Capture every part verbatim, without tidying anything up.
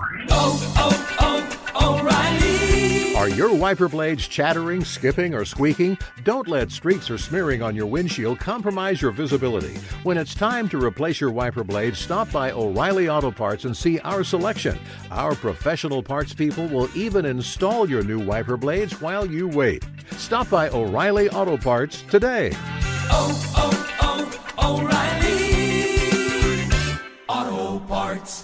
Oh, oh, oh, O'Reilly. Are your wiper blades chattering, skipping, or squeaking? Don't let streaks or smearing on your windshield compromise your visibility. When it's time to replace your wiper blades, stop by O'Reilly Auto Parts and see our selection. Our professional parts people will even install your new wiper blades while you wait. Stop by O'Reilly Auto Parts today. Oh, oh, oh, O'Reilly Auto Parts.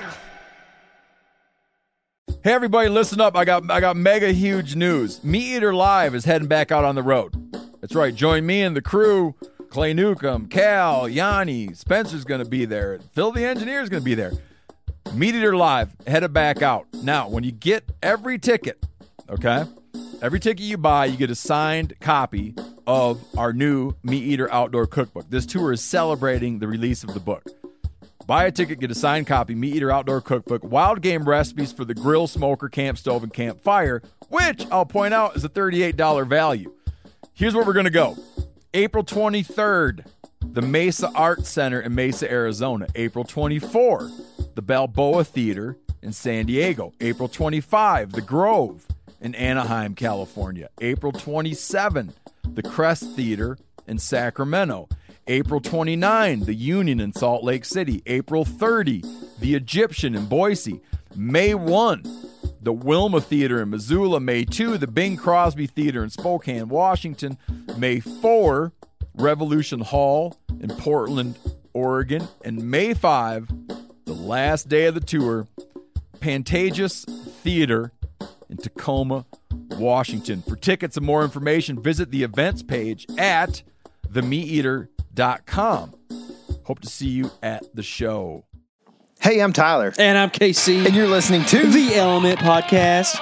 Hey everybody, listen up. I got I got mega huge news. Meat Eater Live is heading back out on the road. That's right. Join me and the crew. Clay Newcomb, Cal, Yanni, Spencer's going to be there. Phil the Engineer's going to be there. Meat Eater Live headed back out. Now, when you get every ticket, okay, every ticket you buy, you get a signed copy of our new Meat Eater Outdoor Cookbook. This tour is celebrating the release of the book. Buy a ticket, get a signed copy, Meat Eater Outdoor Cookbook, wild game recipes for the grill, smoker, camp stove, and campfire, which I'll point out is a thirty-eight dollars value. Here's where we're going to go. April twenty-third, the Mesa Arts Center in Mesa, Arizona. April twenty-fourth, the Balboa Theater in San Diego. April twenty-fifth, the Grove in Anaheim, California. April twenty-seventh, the Crest Theater in Sacramento. April twenty-ninth, the Union in Salt Lake City. April thirtieth, the Egyptian in Boise. May first, the Wilma Theater in Missoula. May second, the Bing Crosby Theater in Spokane, Washington. May fourth, Revolution Hall in Portland, Oregon. And May fifth, the last day of the tour, Pantages Theater in Tacoma, Washington. For tickets and more information, visit the events page at the meat eater dot com. Hope to see you at the show. Hey, I'm Tyler. And I'm K C. And you're listening to The Element Podcast.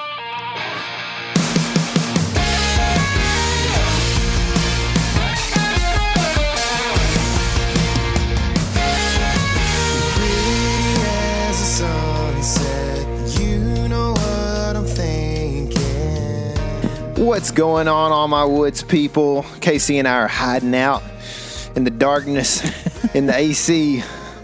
What's going on, all my woods people? Casey and I are hiding out in the darkness, in the A C,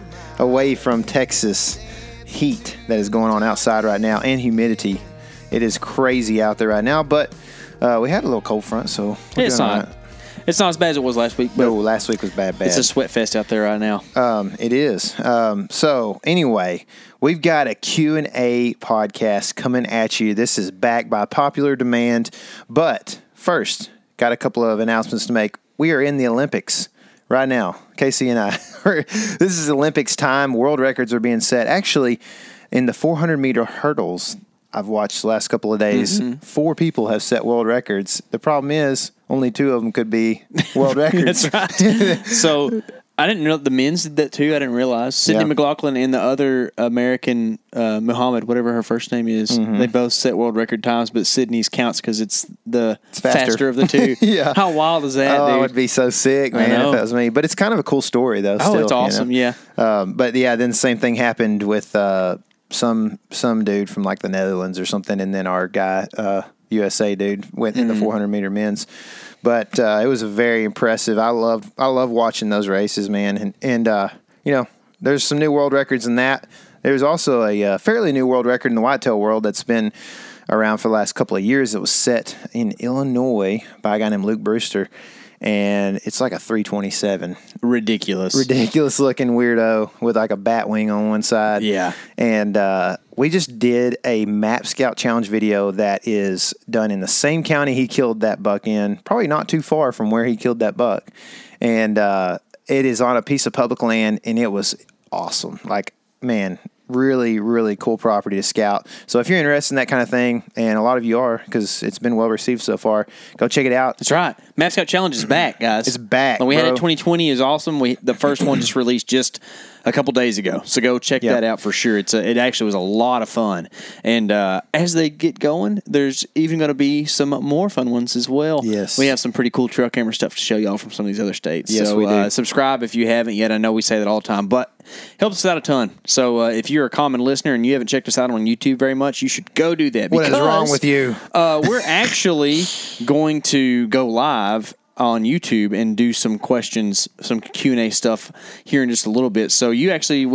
away from Texas heat that is going on outside right now and humidity. It is crazy out there right now, but uh, we had a little cold front, so we're it's doing not. all right. It's not as bad as it was last week. But no, last week was bad, bad. It's a sweat fest out there right now. Um, it is. Um, so anyway, we've got a Q and A podcast coming at you. This is back by popular demand. But first, got a couple of announcements to make. We are in the Olympics right now. Casey and I. This is Olympics time. World records are being set. Actually, in the four hundred meter hurdles I've watched the last couple of days, mm-hmm. four people have set world records. The problem is only two of them could be world records. That's right. So I didn't know the men's did that too. I didn't realize. Sydney yeah. McLaughlin and the other American, uh, Muhammad, whatever her first name is, mm-hmm. they both set world record times, but Sydney's counts because it's the it's faster. faster of the two. Yeah. How wild is that, oh, dude? I would be so sick, man, if that was me. But it's kind of a cool story, though. Oh, still, it's awesome, you know? yeah. Um, but, yeah, then the same thing happened with uh, some some dude from, like, the Netherlands or something, and then our guy, uh, U S A dude, went in mm-hmm. the four hundred meter men's. But uh, it was very impressive. I love I love watching those races, man. And, and uh, you know, there's some new world records in that. There's also a uh, fairly new world record in the whitetail world that's been around for the last couple of years. It was set in Illinois by a guy named Luke Brewster. And it's like a three twenty-seven. Ridiculous. Ridiculous looking weirdo with like a bat wing on one side. Yeah. And uh, we just did a Map Scout Challenge video that is done in the same county he killed that buck in, probably not too far from where he killed that buck. And uh, it is on a piece of public land, and it was awesome. Like, man, really, really cool property to scout. So if you're interested in that kind of thing, and a lot of you are because it's been well received so far, go check it out. That's right. Map Scout Challenge is back, guys. It's back. When we bro. had it twenty twenty is awesome. We the first one just released just a couple days ago, so go check yep. that out for sure. It's a, it actually was a lot of fun, and uh, as they get going, there's even going to be some more fun ones as well. Yes, we have some pretty cool trail camera stuff to show y'all from some of these other states. Yes, so, we do. Uh, subscribe if you haven't yet. I know we say that all the time, but helps us out a ton. So uh, if you're a common listener and you haven't checked us out on YouTube very much, you should go do that. What is wrong with you? uh, we're actually going to go live on YouTube and do some questions, some Q and A stuff here in just a little bit. So you actually went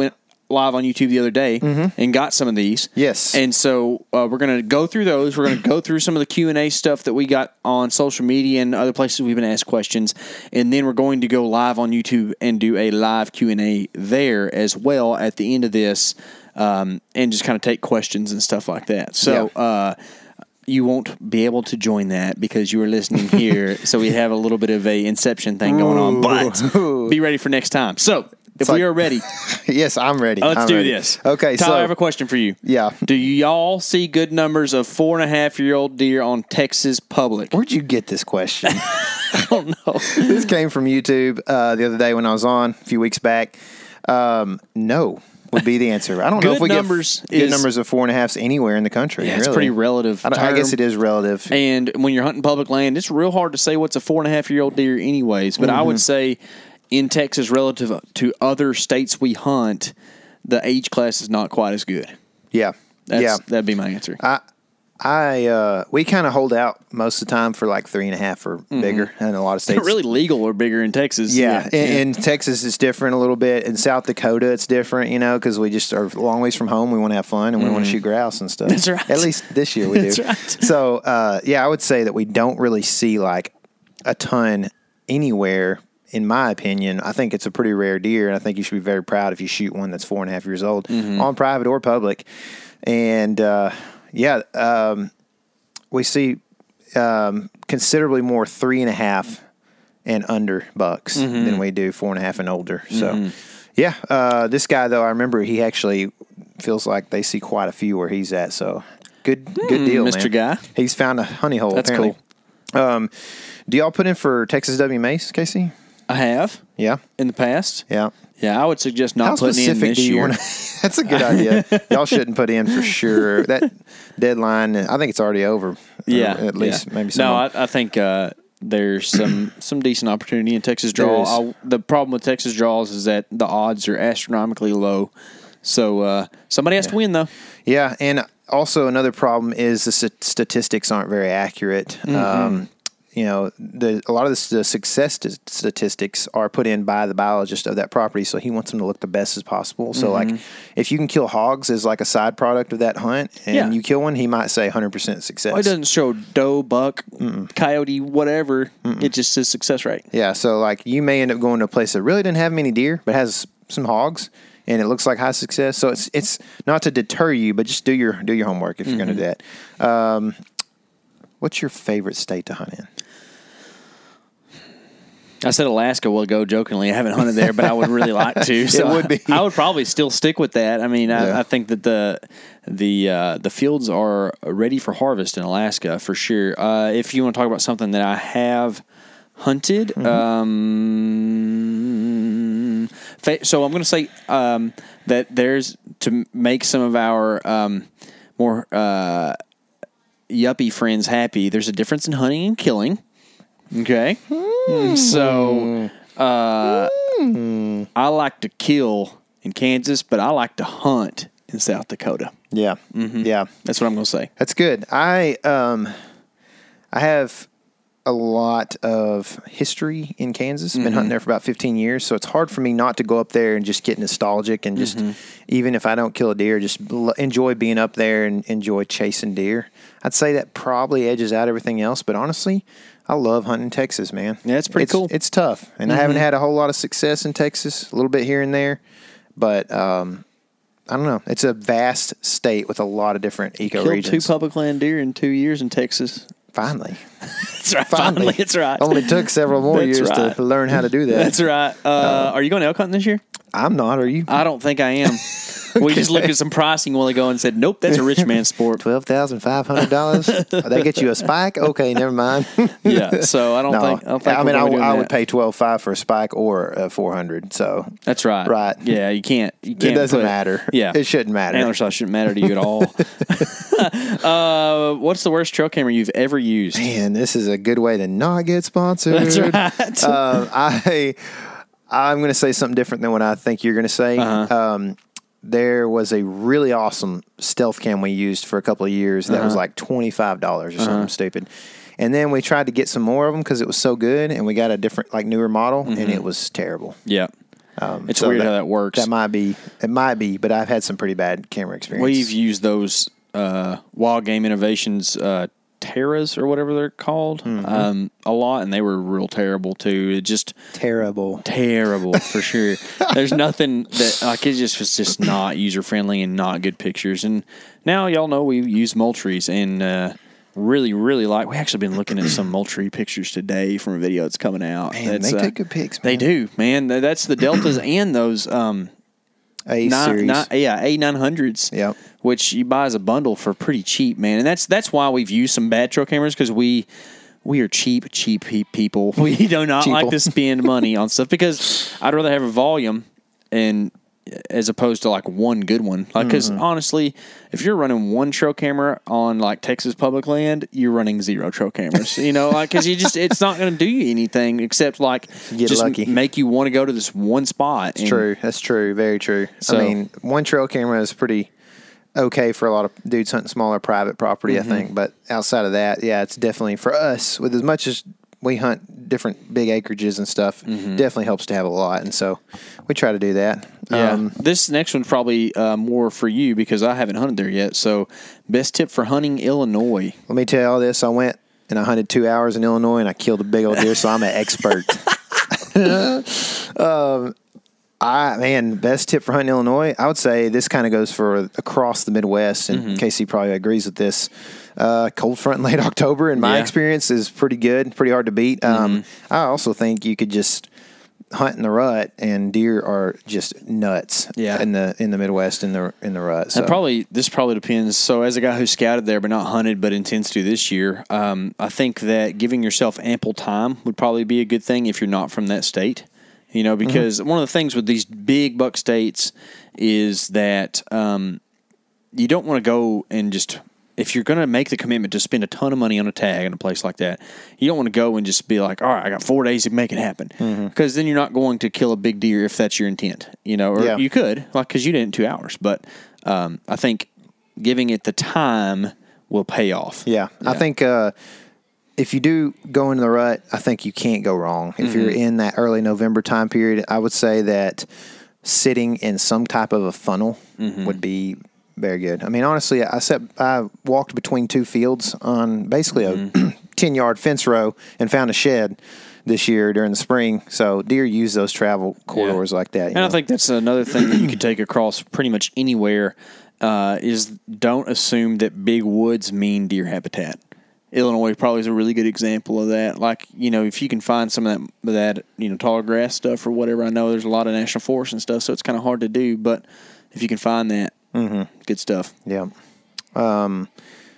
live on YouTube the other day and got some of these. Yes. And so uh, we're going to go through those. We're going to go through some of the Q and A stuff that we got on social media and other places we've been asked questions. And then we're going to go live on YouTube and do a live Q and A there as well at the end of this, um, and just kind of take questions and stuff like that. So Yeah. uh, you won't be able to join that because you were listening here. So we have a little bit of a Inception thing going on. But be ready for next time. So if like- we are ready, Yes, I'm ready. let's I'm do ready. this. Okay, Tyler, so I have a question for you. Yeah. Do y'all see good numbers of four and a half year old deer on Texas public? where'd you get this question? I don't know. This came from YouTube uh, the other day when I was on a few weeks back. Um, no would be the answer. I don't know Good if we numbers get f- good is- numbers of four and a halfs anywhere in the country. Yeah, it's really. pretty relative I, don't- I guess term. it is relative. And when you're hunting public land, it's real hard to say what's a four and a half year old deer, anyways. But I Mm-hmm. would say in Texas, relative to other states we hunt, the age class is not quite as good. yeah, That's, yeah. That'd be my answer. I, I, uh, we kind of hold out most of the time for like three and a half or bigger, in a lot of states. really legal or bigger in Texas. Yeah, in, in Texas it's different a little bit. In South Dakota it's different, you know, because we just are a long ways from home. We want to have fun and we want to shoot grouse and stuff. That's right. At least this year we That's do. right. So, uh, yeah, I would say that we don't really see like a ton anywhere. In my opinion, I think it's a pretty rare deer, and I think you should be very proud if you shoot one that's four and a half years old on private or public. And uh, yeah, um, we see um, considerably more three and a half and under bucks than we do four and a half and older. So, yeah, uh, this guy though, I remember he actually feels like they see quite a few where he's at. So, good, good deal, Mister man. Guy. He's found a honey hole. That's apparently. Um, do y'all put in for Texas W Mace, Casey? I have Yeah, in the past. yeah. Yeah, I would suggest not How putting in specific this do you year. want to? That's a good idea. Y'all shouldn't put in for sure. That deadline, I think it's already over. Yeah, Or at least yeah. maybe some. No, I, I think uh, there's some some decent opportunity in Texas There draw. is. I'll, the problem with Texas draws is that the odds are astronomically low. So uh, somebody has to win, though. Yeah, and also another problem is the st- statistics aren't very accurate. Mm-hmm. Um, you know, the a lot of the, the success st- statistics are put in by the biologist of that property, so he wants them to look the best as possible. So, Mm-hmm. like, if you can kill hogs as like a side product of that hunt, and Yeah. you kill one, he might say one hundred percent success. Well, it doesn't show doe, buck, coyote, whatever. It just says success rate. Yeah, so like you may end up going to a place that really didn't have many deer, but has some hogs, and it looks like high success. So it's it's not to deter you, but just do your do your homework if you're going to do that. Um, what's your favorite state to hunt in? I said Alaska a while ago jokingly. I haven't hunted there, but I would really like to. So would be. I, I would probably still stick with that. I mean, I, Yeah. I think that the the uh, the fields are ready for harvest in Alaska for sure. Uh, if you want to talk about something that I have hunted, Mm-hmm. um, fa- so I'm going to say um, that there's to make some of our um, more uh, yuppie friends happy. There's a difference in hunting and killing. Okay. So, uh, I like to kill in Kansas, but I like to hunt in South Dakota. Yeah, yeah, That's what I'm going to say. that's good. I um, I have a lot of history in Kansas. I've been hunting there for about fifteen years, so it's hard for me not to go up there and just get nostalgic and just, even if I don't kill a deer, just l- enjoy being up there and enjoy chasing deer. I'd say that probably edges out everything else, but honestly, I love hunting Texas, man. Yeah, it's pretty cool. It's tough, and I haven't had a whole lot of success in Texas, a little bit here and there, but um, I don't know. It's a vast state with a lot of different Killed two ecoregions. public land deer in two years in Texas. Finally. That's right. Finally. Finally, that's right. Only took several more That's years right. to learn how to do that. That's right. Uh, are you going elk hunting this year? I'm not, are you? I don't think I am. We just looked at some pricing a while ago and said, nope, that's a rich man's sport. twelve thousand five hundred dollars? They get you a spike? Okay, never mind. Yeah, so I don't No, think I, don't think I we're mean, I, gonna be w- doing I would that. pay twelve five for a spike or a four hundred. So That's right. Right. Yeah, you can't. You it can't doesn't put- matter. Yeah, It shouldn't matter. antler shot shouldn't matter to you at all. uh, what's the worst trail camera you've ever used? Man, this is a good way to not get sponsored. That's right. um, I, I'm going to say something different than what I think you're going to say. Uh-huh. Um, there was a really awesome stealth cam we used for a couple of years that was Uh-huh. like twenty-five dollars or something stupid. And then we tried to get some more of them because it was so good, and we got a different, like, newer model, Mm-hmm. and it was terrible. Yeah. Um, It's so weird how that works. That might be, it might be, but I've had some pretty bad camera experiences. We've used those uh, Wild Game Innovations uh, Terras or whatever they're called Mm-hmm. um, a lot, and they were real terrible too. It just terrible. terrible for sure. There's nothing that like it just was just not user friendly and not good pictures. And now y'all know we use Moultries and uh, really really like. We actually been looking at some Moultrie pictures today from a video that's coming out. Man, that's, they uh, take good pics, They man. do, man. Th- That's the Deltas and those um, A nine, series. nine, yeah A nine hundreds. Yep. Which you buy as a bundle for pretty cheap, man. And that's that's why we've used some bad trail cameras because we. We are cheap, cheap pe- people. We do not like Cheaple. to spend money on stuff because I'd rather have a volume and as opposed to like one good one. Like, because Mm-hmm. honestly, if you're running one trail camera on like Texas public land, you're running zero trail cameras. You know, like because you just it's not going to do you anything except like Get just lucky. make you want to go to this one spot. It's true. That's true. Very true. So- I mean, one trail camera is pretty okay for a lot of dudes hunting smaller private property, Mm-hmm. I think. But outside of that, yeah, it's definitely for us, with as much as we hunt different big acreages and stuff, Mm-hmm. definitely helps to have a lot. And so we try to do that. Yeah. Um, This next one's probably uh, more for you because I haven't hunted there yet. So, best tip for hunting Illinois. let me tell you all this. I went and I hunted two hours in Illinois and I killed a big old deer, so I'm an expert. um, I man, best tip for hunting Illinois. I would say this kind of goes for across the Midwest, and Mm-hmm. Casey probably agrees with this. Uh, cold front in late October, in my Yeah. Mm-hmm. experience, is pretty good, pretty hard to beat. Um, I also think you could just hunt in the rut, and deer are just nuts. Yeah. in the in the Midwest in the in the rut. So And probably this probably depends. So, as a guy who scouted there but not hunted, but intends to this year, um, I think that giving yourself ample time would probably be a good thing if you're not from that state. You know, because one of the things with these big buck states is that um, you don't want to go and just. If you're going to make the commitment to spend a ton of money on a tag in a place like that, you don't want to go and just be like, all right, I got four days to make it happen. Because then you're not going to kill a big deer if that's your intent, you know, or Yeah. you could, like, because you did it in two hours. But um, I think giving it the time will pay off. Yeah, I think uh, if you do go into the rut, I think you can't go wrong. If you're Mm-hmm. in that early November time period, I would say that sitting in some type of a funnel Mm-hmm. would be very good. I mean, honestly, I sat, I walked between two fields on basically Mm-hmm. a ten yard fence row and found a shed this year during the spring. So deer use those travel corridors like that. you And I know. think that's another thing that you could take across pretty much anywhere uh, is don't assume that big woods mean deer habitat. Illinois probably is a really good example of that. Like, you know, if you can find some of that, that you know, taller grass stuff or whatever, I know there's a lot of national forests and stuff, so it's kind of hard to do. But if you can find that, Mm-hmm. good stuff. Yeah. Um,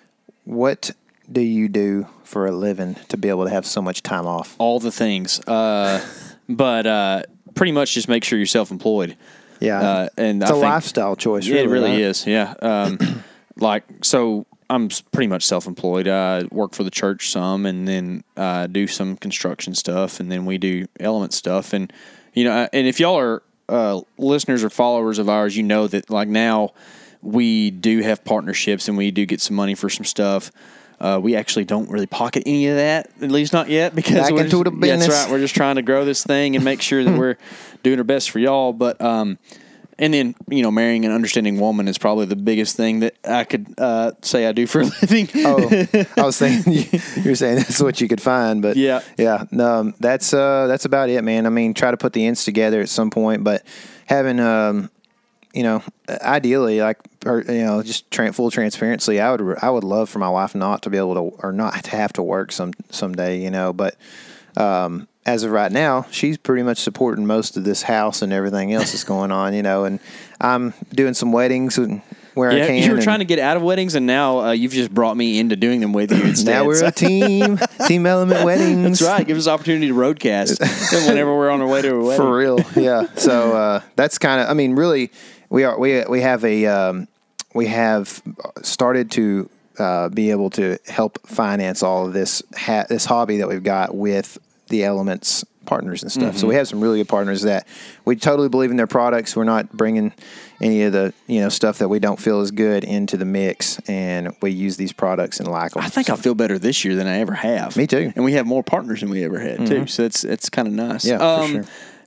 what do you do for a living to be able to have so much time off? All the things. Uh, but uh, pretty much just make sure you're self-employed. Yeah. Uh, and it's I a think- lifestyle choice. Yeah, it really right? is. Yeah. Um, like, so I'm s- pretty much self-employed. I work for the church some and then uh, do some construction stuff. And then we do element stuff. And, you know, uh, and if y'all are uh, listeners or followers of ours, you know that like now we do have partnerships and we do get some money for some stuff. Uh, we actually don't really pocket any of that, at least not yet, because Back we're into just, the yeah, that's business. right. We're just trying to grow this thing and make sure that we're doing our best for y'all. But um, and then you know, marrying an understanding woman is probably the biggest thing that I could uh, say I do for a living. Oh, I was thinking you, you're saying that's what you could find, but Yeah. yeah, no, um, that's uh, that's about it, man. I mean, try to put the ends together at some point, but having um, you know, ideally, like, or, you know, just tra- full transparency, I would I would love for my wife not to be able to or not to have to work some someday, you know, but um, as of right now, she's pretty much supporting most of this house and everything else that's going on, you know, and I'm doing some weddings and where I Yeah, can. you were and trying to get out of weddings, and now uh, you've just brought me into doing them with you instead. now we're So- a team, team element weddings. That's right. Gives us opportunity to roadcast whenever we're on our way to a wedding. For real, yeah. So uh, that's kind of. I mean, really, we are we we have a um, we have started to uh, be able to help finance all of this ha- this hobby that we've got with the Elements partners and stuff. So we have some really good partners that we totally believe in their products. We're not bringing any of the you know stuff that we don't feel is good into the mix, and we use these products and like them. I think I feel better this year than I ever have. Me too. And we have more partners than we ever had too. So it's it's kind of nice. Yeah, for Um, sure.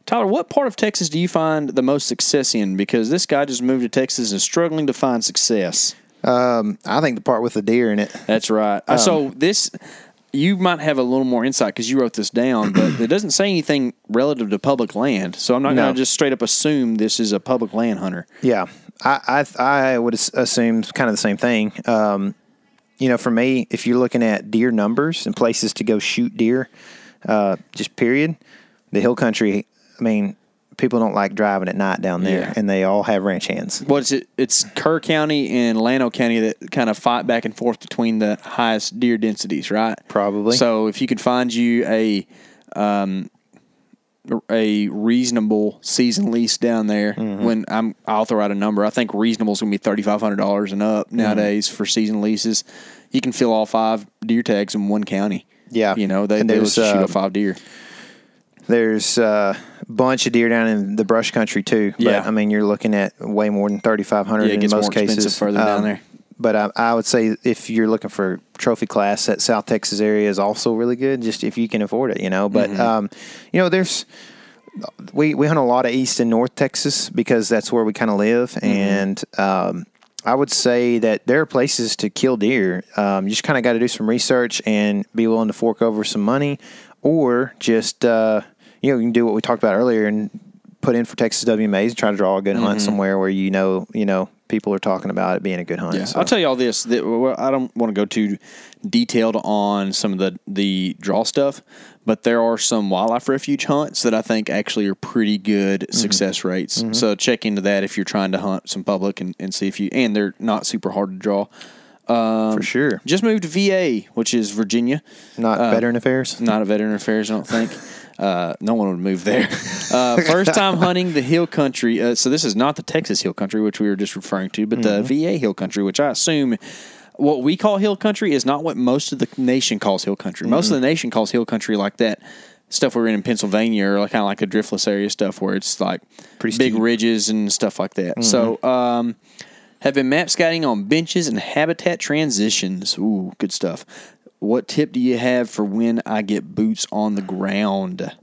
Tyler, what part of Texas do you find the most success in? Because this guy just moved to Texas and is struggling to find success. Um, I think the part with the deer in it. That's right. Um, so this, you might have a little more insight because you wrote this down, but it doesn't say anything relative to public land. So I'm not No. going to just straight up assume this is a public land hunter. Yeah, I I, I would as- assume kind of the same thing. Um, you know, for me, if you're looking at deer numbers and places to go shoot deer, uh, just period, the hill country. I mean, people don't like driving at night down there, Yeah. and they all have ranch hands. What is it? It's Kerr County and Llano County that kind of fight back and forth between the highest deer densities, right? Probably. So if you could find you a um, a reasonable season lease down there, Mm-hmm. when I'm, I'll throw out a number. I think reasonable is going to be thirty five hundred dollars and up nowadays Mm-hmm. for season leases. You can fill all five deer tags in one county. Yeah. you know they And they there's, let you shoot uh, all five deer. There's uh, a bunch of deer down in the brush country too. But, Yeah. I mean, you're looking at way more than thirty-five hundred Yeah, it in gets most more expensive cases. further down there. But I, I would say if you're looking for trophy class, that South Texas area is also really good, just if you can afford it, you know. But, Mm-hmm. um, you know, there's we, we hunt a lot of East and North Texas because that's where we kind of live. Mm-hmm. And um, I would say that there are places to kill deer. Um, you just kind of got to do some research and be willing to fork over some money, or just, uh, you know, you can do what we talked about earlier and put in for Texas W M As and try to draw a good hunt somewhere where you know, you know, people are talking about it being a good hunt. Yeah. So- I'll tell you all this. That, well, I don't want to go too detailed on some of the, the draw stuff, but there are some wildlife refuge hunts that I think actually are pretty good success rates. So check into that if you're trying to hunt some public and, and see if you, and they're not super hard to draw. for sure. Just moved to V A, which is Virginia. Not Veteran Affairs. Not a Veteran Affairs, I don't think. Uh, no one would move there. Uh, first time hunting the hill country. Uh, so this is not the Texas hill country, which we were just referring to, but the V A hill country, which I assume what we call hill country is not what most of the nation calls hill country. Most of the nation calls hill country like that stuff we were in in Pennsylvania, or like, kind of like a driftless area stuff where it's like Pretty big steep. ridges and stuff like that. So um, have been map scouting on benches and habitat transitions. Ooh, good stuff. What tip do you have for when I get boots on the ground?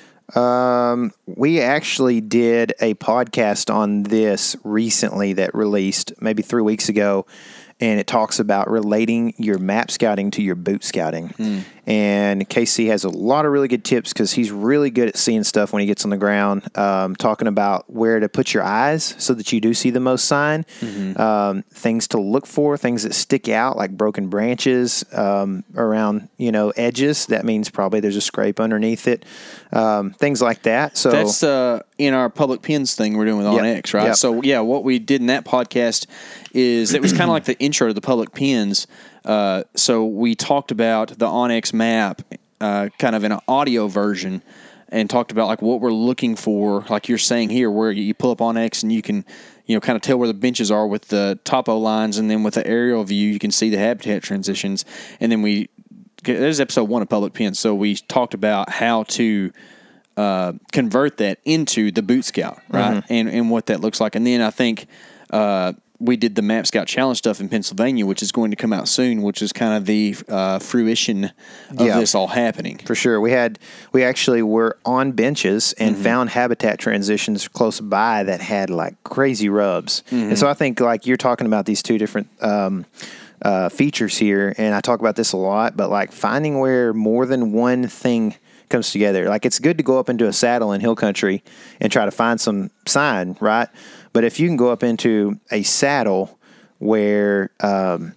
Um, we actually did a podcast on this recently that released maybe three weeks ago, and it talks about relating your map scouting to your boot scouting. Hmm. And K C has a lot of really good tips because he's really good at seeing stuff when he gets on the ground, um, talking about where to put your eyes so that you do see the most sign, Mm-hmm. um, things to look for, things that stick out like broken branches um, around, you know, edges. That means probably there's a scrape underneath it, um, things like that. So That's uh, in our public pins thing we're doing with Yep. OnX, right? Yep. So, yeah, what we did in that podcast is it was kind of like the intro to the public pins. Uh, so we talked about the OnX map uh, kind of in an audio version and talked about like what we're looking for, like you're saying here, where you pull up OnX and you can, you know, kind of tell where the benches are with the topo lines, and then with the aerial view, you can see the habitat transitions. And then we, there's episode one of Public Pins, so we talked about how to uh, convert that into the Boot Scout, right? Mm-hmm. And and what that looks like. And then I think uh, we did the Map Scout Challenge stuff in Pennsylvania, which is going to come out soon, which is kind of the uh, fruition of Yeah. this all happening. for sure, we had we actually were on benches and found habitat transitions close by that had like crazy rubs. And so I think like you're talking about these two different um, uh, features here, and I talk about this a lot. But like finding where more than one thing comes together, like it's good to go up into a saddle in hill country and try to find some sign, right? But if you can go up into a saddle where um,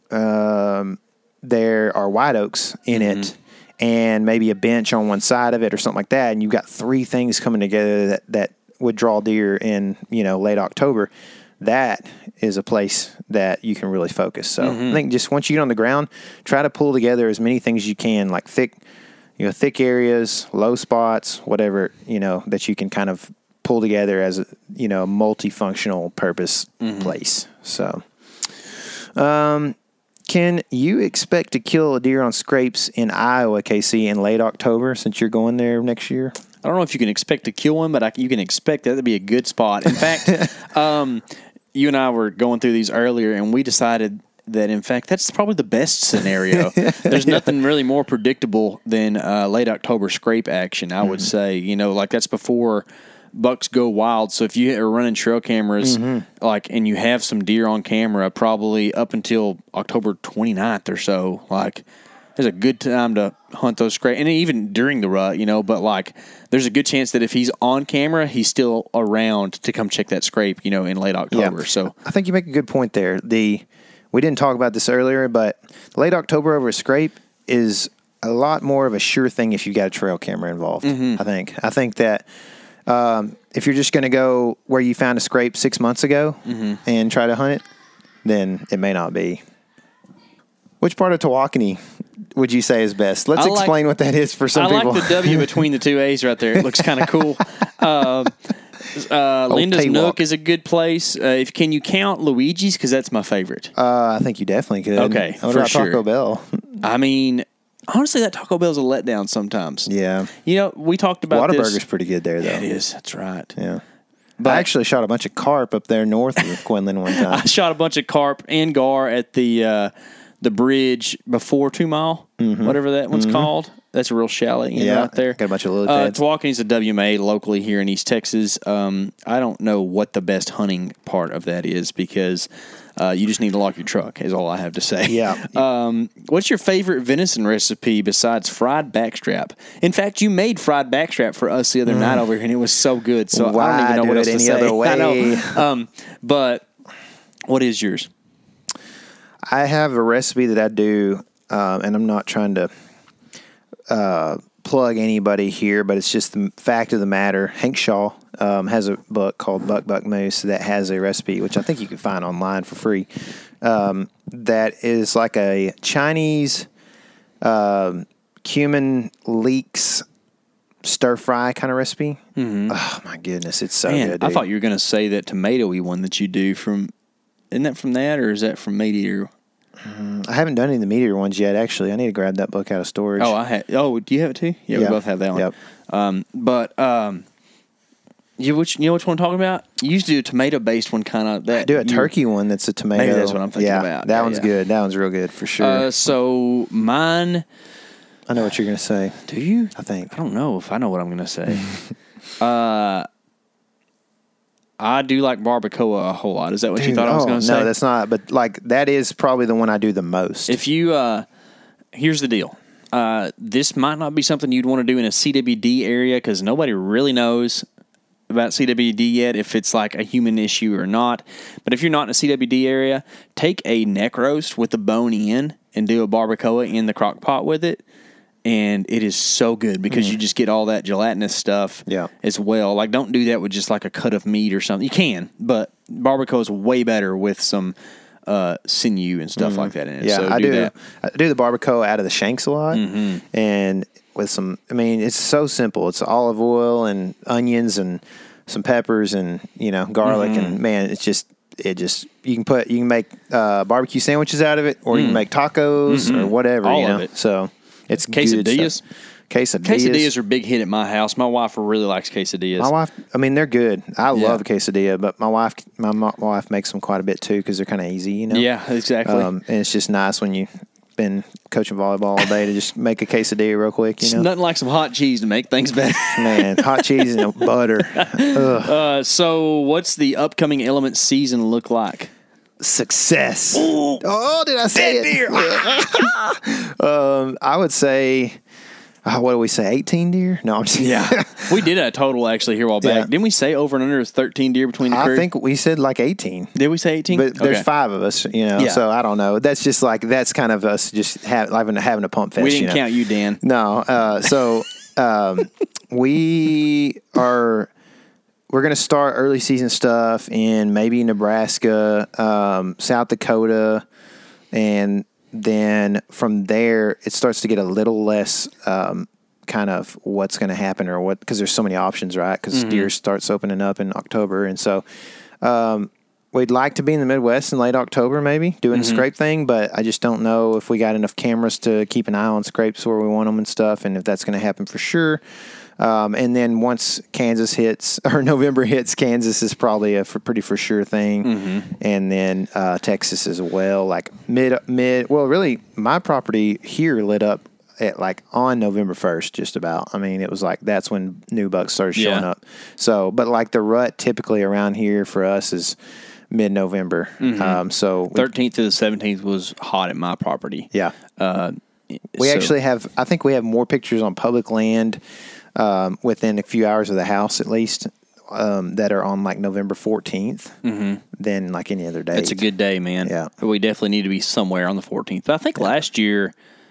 um, there are white oaks in it, and maybe a bench on one side of it or something like that, and you've got three things coming together that, that would draw deer in, you know, late October, that is a place that you can really focus. So I think just once you get on the ground, try to pull together as many things as you can, like thick, you know, thick areas, low spots, whatever, you know, that you can kind of pull together as a, you know, multifunctional purpose place. So, um, can you expect to kill a deer on scrapes in Iowa, K C, in late October since you're going there next year? I don't know if you can expect to kill one, but I, you can expect that to be a good spot. In fact, um, you and I were going through these earlier, and we decided that in fact that's probably the best scenario. There's nothing really more predictable than uh, late October scrape action, I would say. You know, like that's before bucks go wild. So if you are running trail cameras, mm-hmm. like, and you have some deer on camera, probably up until October twenty-ninth or so, like, there's a good time to hunt those scrape, and even during the rut, you know. But like, there's a good chance that if he's on camera, he's still around to come check that scrape, you know, in late October. Yeah. So I think you make a good point there. The we didn't talk about this earlier, but late October over a scrape is a lot more of a sure thing if you got a trail camera involved. Mm-hmm. I think. I think that. Um, if you're just going to go where you found a scrape six months ago mm-hmm. and try to hunt it, then it may not be. Which part of Tawakoni would you say is best? Let's I like, explain what that is for some I people. I like the W between the two A's right there. It looks kind of cool. Uh, uh, Linda's Taywalk. Nook is a good place. Uh, if Can you count Luigi's? Because that's my favorite. Uh, I think you definitely could. Okay, What for about sure. Taco Bell? I mean, honestly, that Taco Bell's a letdown sometimes. Yeah. You know, we talked about Whataburger's this. pretty good there, though. Yeah, it is. That's right. Yeah. But I actually shot a bunch of carp up there north of Quinlan one time. I shot a bunch of carp and gar at the uh, the bridge before Two Mile, mm-hmm. whatever that one's mm-hmm. called. That's a real chalet in yeah, right there. Got a bunch of little uh, tads. Tawakoni's a W M A locally here in East Texas. Um, I don't know what the best hunting part of that is because uh, you just need to lock your truck is all I have to say. Yeah. Um, what's your favorite venison recipe besides fried backstrap? In fact, you made fried backstrap for us the other mm. night over here, and it was so good. So Why I don't even know do what it else to any say. other way? I know. Um, but what is yours? I have a recipe that I do, um, and I'm not trying to uh, plug anybody here, but it's just the fact of the matter. Hank Shaw um, has a book called Buck Buck Moose that has a recipe, which I think you can find online for free, um, that is like a Chinese um, cumin leeks stir-fry kind of recipe. Mm-hmm. Oh, my goodness. It's so Man, good, I dude. thought you were going to say that tomatoey one that you do from, isn't that from that, or is that from Meat Eater? I haven't done any of the Meat Eater ones yet, actually. I need to grab that book out of storage. Oh, I had. Oh, do you have it too? Yeah, Yeah. we both have that one. Yep. Um, but um, you which you know which one I'm talking about? You used to do a tomato based one, kind of that. I do a you- turkey one that's a tomato. Maybe that's what I'm thinking yeah, about. That Yeah, one's yeah. good. That one's real good for sure. Uh, so mine. I know what you're going to say. Do you? I think. I don't know if I know what I'm going to say. uh, I do like barbacoa a whole lot. Is that what you Dude, thought I was oh, going to say? No, that's not. But like that is probably the one I do the most. If you, uh, here's the deal. Uh, this might not be something you'd want to do in a C W D area because nobody really knows about C W D yet, if it's like a human issue or not. But if you're not in a C W D area, take a neck roast with the bone in and do a barbacoa in the crock pot with it. And it is so good because mm. you just get all that gelatinous stuff Yeah. as well. Like, don't do that with just like a cut of meat or something. You can, but barbacoa is way better with some uh, sinew and stuff mm. like that in it. Yeah, so I do, do. that. I do the barbacoa out of the shanks a lot, Mm-hmm. and with some. I mean, it's so simple. It's olive oil and onions and some peppers and you know garlic Mm-hmm. and man, it's just it just you can put you can make uh, barbecue sandwiches out of it, or you can make tacos or whatever. Mm. All you know, of it. so it's Quesadillas? Good stuff. Quesadillas. Quesadillas are a big hit at my house. My wife really likes quesadillas. My wife, I mean, they're good. I Yeah. love quesadilla, but my wife, my, my wife makes them quite a bit too because they're kind of easy, you know. Yeah, exactly. Um, and it's just nice when you've been coaching volleyball all day to just make a quesadilla real quick, you It's know. nothing like some hot cheese to make things better. Man, hot cheese and butter. Ugh. uh, so, what's the upcoming element season look like? Success. Oh, did I say it? um, I would say, uh, what do we say? eighteen deer? No, I'm just Yeah, we did a total actually here a while back. Yeah. Didn't we say over and under is thirteen deer between the I crew? think we said like eighteen. Did we say eighteen? But there's Okay. five of us, you know, Yeah. so I don't know. That's just like, that's kind of us just have, having, having a pump fest. We didn't you know? count you, Dan. No. Uh, so um, we are, we're going to start early season stuff in maybe Nebraska, um, South Dakota, and then from there it starts to get a little less um, kind of what's going to happen or what, because there's so many options, right? Because Mm-hmm. deer starts opening up in October. And so um, we'd like to be in the Midwest in late October, maybe doing Mm-hmm. the scrape thing, but I just don't know if we got enough cameras to keep an eye on scrapes where we want them and stuff, and if that's going to happen for sure. Um, and then once Kansas hits, or November hits, Kansas is probably a for, pretty for sure thing. Mm-hmm. And then uh, Texas as well. Like mid, mid, well, really, my property here lit up at like on November first, just about. I mean, it was like that's when new bucks started showing Yeah. up. So, but like the rut typically around here for us is mid-November. Mm-hmm. Um, so we, thirteenth to the seventeenth was hot at my property. yeah, Uh, we so- actually have. I think we have more pictures on public land um, within a few hours of the house, at least, um, that are on like November fourteenth Mm-hmm. than like any other day. It's a good day, man. Yeah. But we definitely need to be somewhere on the fourteenth. But I think last year,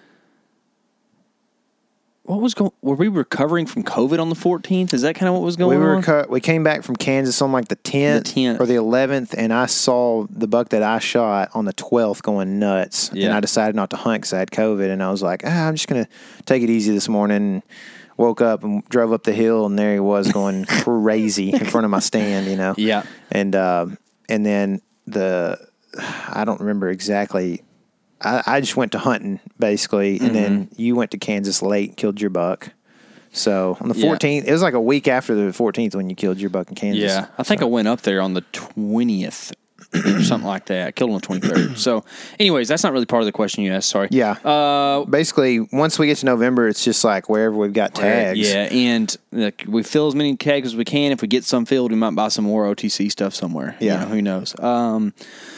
what was going? Were we recovering from COVID on the fourteenth? Is that kind of what was going We were on? cut, we came back from Kansas on like the tenth, The tenth. or the eleventh, and I saw the buck that I shot on the twelfth going nuts. Yeah. And I decided not to hunt because I had COVID, and I was like, ah, I'm just gonna take it easy this morning. And woke up and drove up the hill, and there he was going crazy in front of my stand, you know. Yeah. And um, and then the I don't remember exactly. I, I just went to hunting basically, and then Mm-hmm. you went to Kansas late and killed your buck. So on the Yeah. fourteenth, it was like a week after the fourteenth when you killed your buck in Kansas. Yeah, I think I went up there on the twentieth or something like that. I killed on the twenty-third. So, anyways, that's not really part of the question you asked. Sorry. Yeah. Uh, Basically, once we get to November, it's just like wherever we've got tags. Yeah, and like, we fill as many tags as we can. If we get some filled, we might buy some more O T C stuff somewhere. Yeah. You know, who knows? Um,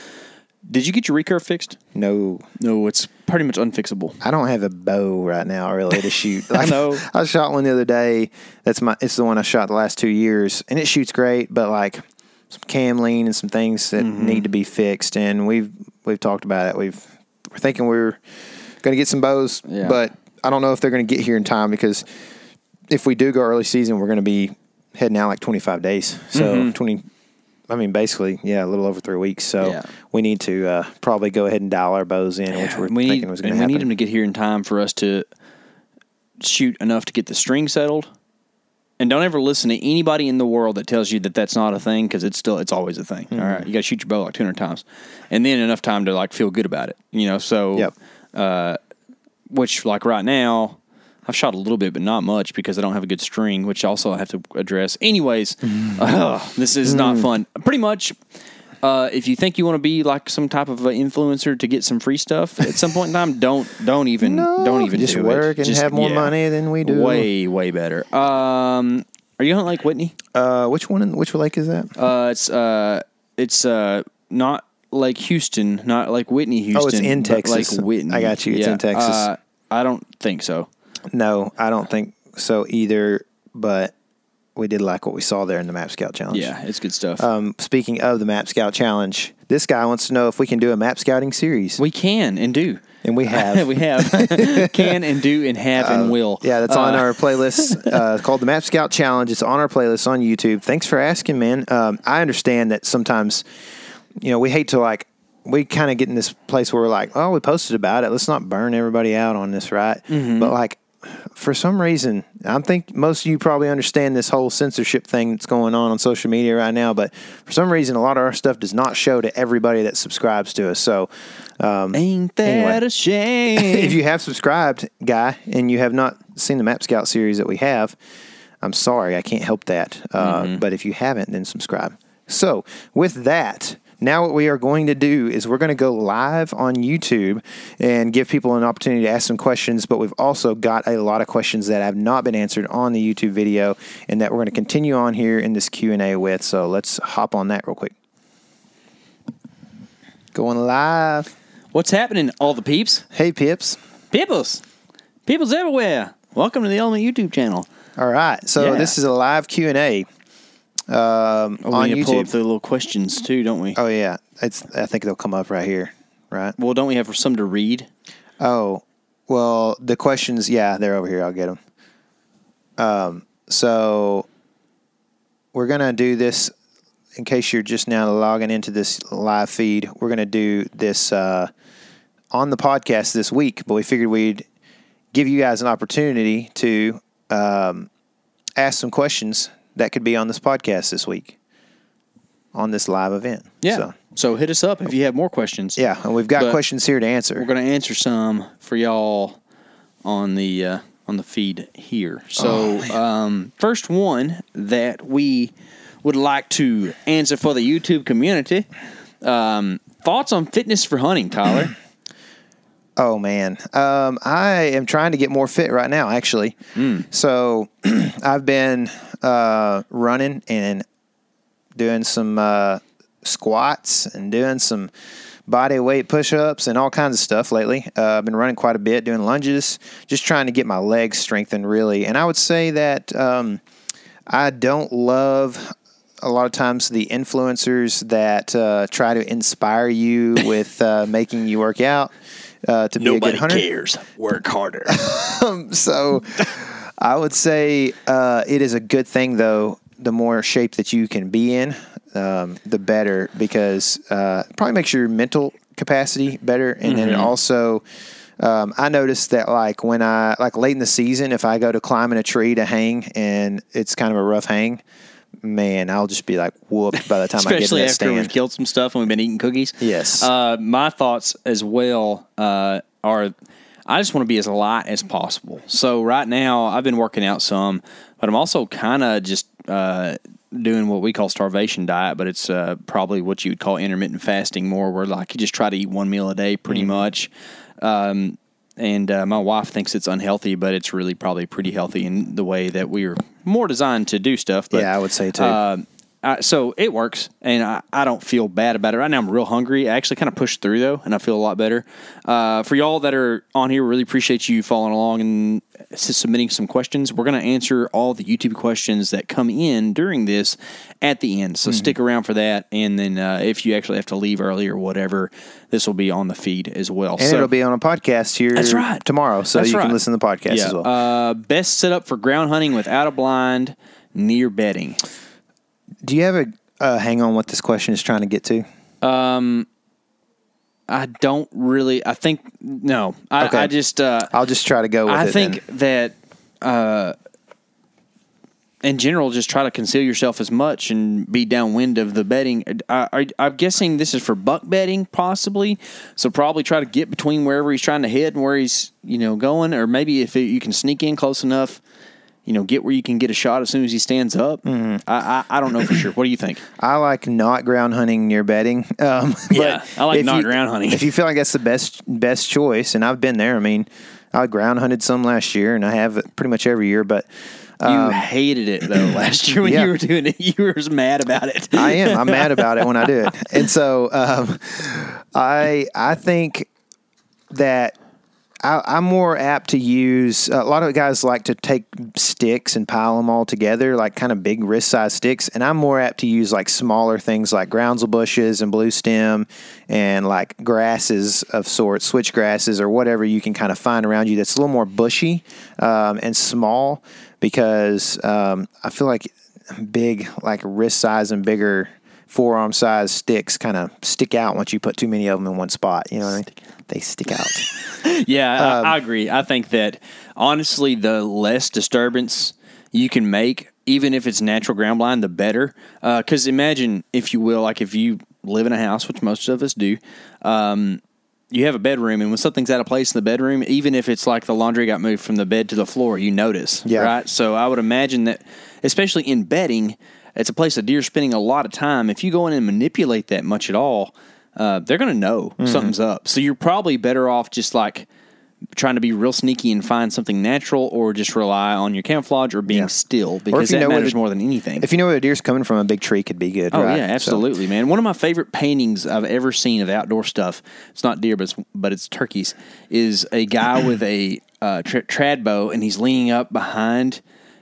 did you get your recurve fixed? No, No, it's pretty much unfixable. I don't have a bow right now really to shoot. Like, know. I shot one the other day. That's my. It's the one I shot the last two years, and it shoots great. But like some cam lean and some things that Mm-hmm. need to be fixed, and we've we've talked about it. We've we're thinking we're going to get some bows, Yeah. but I don't know if they're going to get here in time because if we do go early season, we're going to be heading out like twenty-five days. So Mm-hmm. twenty. I mean, basically, yeah, a little over three weeks. So Yeah. we need to uh, probably go ahead and dial our bows in, which we're we thinking need, was going and to we happen. need them to get here in time for us to shoot enough to get the string settled. And don't ever listen to anybody in the world that tells you that that's not a thing, because it's still it's always a thing. Mm-hmm. All right, you got to shoot your bow like two hundred times, and then enough time to like feel good about it. You know, so Yep. uh, which like right now, I've shot a little bit, but not much because I don't have a good string, which also I have to address. Anyways, uh, this is not fun. Pretty much, uh, if you think you want to be like some type of a influencer to get some free stuff at some point in time, don't don't even No, don't even just do work it. and have more money than we do. Way way better. Um, are you hunting Lake Whitney? Uh, which one? In, which lake is that? Uh, it's uh, it's uh, not Lake Houston, not Lake Whitney, Houston. Oh, it's in but Texas. Lake Whitney. I got you. It's in Texas. Uh, I don't think so. No, I don't think so either. But we did like what we saw there in the Map Scout Challenge. Yeah, it's good stuff. Um, speaking of the Map Scout Challenge, this guy wants to know if we can do a map scouting series, we can and do. and we have. we have. Can and do and have and will. Yeah, that's on Uh, our playlist uh, called the Map Scout Challenge. It's on our playlist on YouTube. Thanks for asking, man. Um, I understand that sometimes, you know, we hate to like, we kind of get in this place where we're like, oh, we posted about it. Let's not burn everybody out on this, right? Mm-hmm. But like, for some reason, I think most of you probably understand this whole censorship thing that's going on on social media right now. But for some reason, a lot of our stuff does not show to everybody that subscribes to us. So, um, Ain't that Anyway. a shame? if you have subscribed, guy, and you have not seen the Map Scout series that we have, I'm sorry, I can't help that. Uh, Mm-hmm. But if you haven't, then subscribe. So, with that, now what we are going to do is we're going to go live on YouTube and give people an opportunity to ask some questions, but we've also got a lot of questions that have not been answered on the YouTube video and that we're going to continue on here in this Q and A with. So, let's hop on that real quick. Going live. What's happening, all the peeps? Hey, Pips. Peoples. Peoples everywhere. Welcome to the Element YouTube channel. All right, so Yeah. this is a live Q and A um, Oh, on we need to pull up YouTube. the little questions too, don't we? Oh yeah, it's. I think they'll come up right here, right? Well, don't we have some to read? Oh, well, the questions. Yeah, they're over here. I'll get them. Um, so we're gonna do this. In case you're just now logging into this live feed, we're gonna do this uh, on the podcast this week. But we figured we'd give you guys an opportunity to um, ask some questions that could be on this podcast this week on this live event. Yeah. So, So hit us up if you have more questions. yeah, and we've got But questions here to answer. We're going to answer some for y'all on the uh, on the feed here. So, um, first one that we would like to answer for the YouTube community. Um, thoughts on fitness for hunting, Tyler? Oh, man. Um, I am trying to get more fit right now, actually. Mm. So I've been uh, running and doing some uh, squats and doing some body weight push-ups and all kinds of stuff lately. Uh, I've been running quite a bit, doing lunges, just trying to get my legs strengthened, really. And I would say that um, I don't love a lot of times the influencers that uh, try to inspire you with uh, making you work out uh, to be Nobody a good hunter. cares. Work harder. So I would say uh, it is a good thing, though, the more shape that you can be in, um, the better, because uh, it probably makes your mental capacity better. And mm-hmm. then it also, um, I noticed that like when I, like late in the season, if I go to climb in a tree to hang and it's kind of a rough hang, man, I'll just be like whooped by the time I get to that Especially after stand. we've killed some stuff and we've been eating cookies. Yes. Uh, my thoughts as well uh, are I just want to be as light as possible. So right now I've been working out some, but I'm also kind of just uh, doing what we call starvation diet, but it's uh, probably what you would call intermittent fasting more, where like you just try to eat one meal a day pretty mm-hmm. much. Um, and uh, my wife thinks it's unhealthy, but it's really probably pretty healthy in the way that we are more designed to do stuff. But, yeah, I would say too. Uh, I, so it works, and I, I don't feel bad about it. Right now I'm real hungry. I actually kind of pushed through, though, and I feel a lot better. Uh, for y'all that are on here, really appreciate you following along and submitting some questions. We're going to answer all the YouTube questions that come in during this at the end, so mm-hmm. stick around for that. And then uh, if you actually have to leave early or whatever, this will be on the feed as well. And so, it'll be on a podcast here that's right. tomorrow, so that's you right. can listen to the podcast yeah. as well. Uh, best setup for ground hunting without a blind near bedding. Do you have a uh, hang on what this question is trying to get to? Um, I don't really. I think no. I, okay. I just. Uh, I'll just try to go with I it. I think then. that, uh, in general, just try to conceal yourself as much and be downwind of the bedding. I, I, I'm guessing this is for buck bedding, possibly. So probably try to get between wherever he's trying to hit and where he's you know going, or maybe if it, you can sneak in close enough. You know, get where you can get a shot as soon as he stands up. Mm-hmm. I, I I don't know for sure. What do you think? I like not ground hunting near bedding. Um, yeah, I like not you, ground hunting. If you feel like that's the best best choice, and I've been there. I mean, I ground hunted some last year, and I have it pretty much every year. But um, you hated it though last year when yeah. you were doing it. You were mad about it. I am. I'm mad about it when I do it, and so um, I I think that. I, I'm more apt to use, a lot of guys like to take sticks and pile them all together, like kind of big wrist size sticks. And I'm more apt to use like smaller things like groundsel bushes and blue stem and like grasses of sorts, switch grasses or whatever you can kind of find around you that's a little more bushy um, and small, because um, I feel like big, like wrist size and bigger forearm size sticks kind of stick out once you put too many of them in one spot. You know what I mean? They stick out. Yeah, um, I, I agree. I think that, honestly, the less disturbance you can make, even if it's natural ground blind, the better. Because uh, imagine, if you will, like if you live in a house, which most of us do, um, you have a bedroom, and when something's out of place in the bedroom, even if it's like the laundry got moved from the bed to the floor, you notice, yeah. right? So I would imagine that, especially in bedding, it's a place that deer are spending a lot of time. If you go in and manipulate that much at all, uh, they're going to know mm-hmm. something's up. So you're probably better off just like trying to be real sneaky and find something natural, or just rely on your camouflage or being yeah. still, because that matters the, more than anything. If you know where a deer's coming from, a big tree could be good. Oh, right? yeah, absolutely, so. man. One of my favorite paintings I've ever seen of outdoor stuff, it's not deer, but it's, but it's turkeys, is a guy with a uh, tra- trad bow, and he's leaning up behind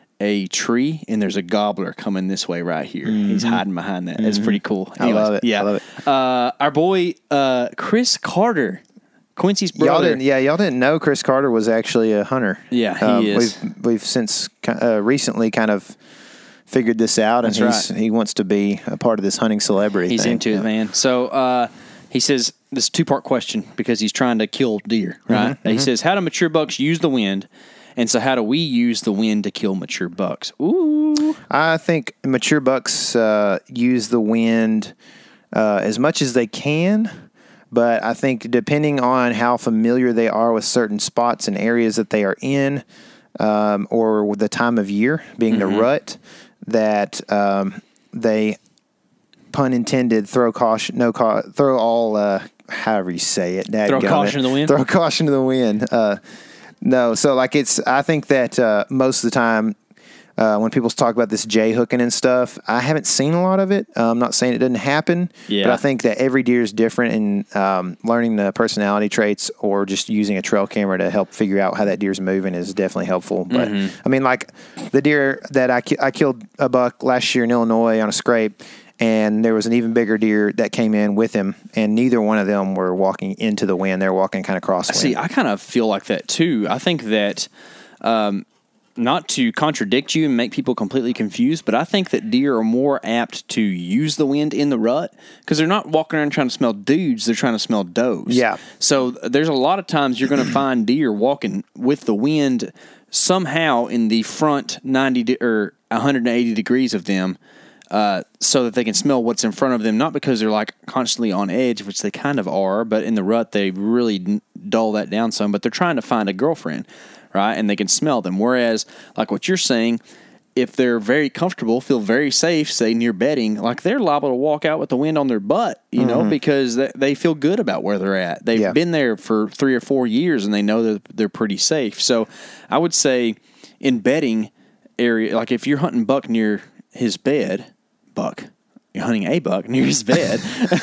a tree, and there's a gobbler coming this way right here. Mm-hmm. He's hiding behind that. That's mm-hmm. pretty cool. Anyways, I love it. Yeah. I love it. Uh, our boy, uh, Chris Carter, Quincy's brother. Y'all didn't, yeah, y'all didn't know Chris Carter was actually a hunter. Yeah, he um, is. We've, we've since uh, recently kind of figured this out, and That's he's, right. he wants to be a part of this hunting celebrity He's thing. into yeah. it, man. So uh, he says, this is a two-part question, because he's trying to kill deer, right? Mm-hmm. He mm-hmm. says, how do mature bucks use the wind? And so how do we use the wind to kill mature bucks? Ooh. I think mature bucks uh, use the wind uh, as much as they can, but I think depending on how familiar they are with certain spots and areas that they are in, um, or the time of year being Mm-hmm. the rut, that um, they, pun intended, throw caution, no cau- throw all, uh, however you say it, Throw dadgummit. caution to the wind? Throw caution to the wind. Uh, no, so like it's, I think that uh, most of the time, Uh, when people talk about this jay hooking and stuff, I haven't seen a lot of it. Uh, I'm not saying it doesn't happen, Yeah. but I think that every deer is different, and um, learning the personality traits or just using a trail camera to help figure out how that deer's moving is definitely helpful. But Mm-hmm. I mean, like the deer that I, ki- I killed a buck last year in Illinois on a scrape, and there was an even bigger deer that came in with him, and neither one of them were walking into the wind. They were walking kind of crosswind. See, I kind of feel like that too. I think that, um, not to contradict you and make people completely confused, but I think that deer are more apt to use the wind in the rut because they're not walking around trying to smell dudes; they're trying to smell does. Yeah. So there's a lot of times you're going to find deer walking with the wind somehow in the front ninety de- or one hundred eighty degrees of them. Uh, so that they can smell what's in front of them, not because they're like constantly on edge, which they kind of are, but in the rut they really n- dull that down some. But they're trying to find a girlfriend, right? And they can smell them. Whereas, like what you're saying, if they're very comfortable, feel very safe, say near bedding, like they're liable to walk out with the wind on their butt, you know, because they, they feel good about where they're at. They've Yeah. been there for three or four years and they know that they're pretty safe. So I would say in bedding area, like if you're hunting buck near his bed, buck, you're hunting a buck near his bed,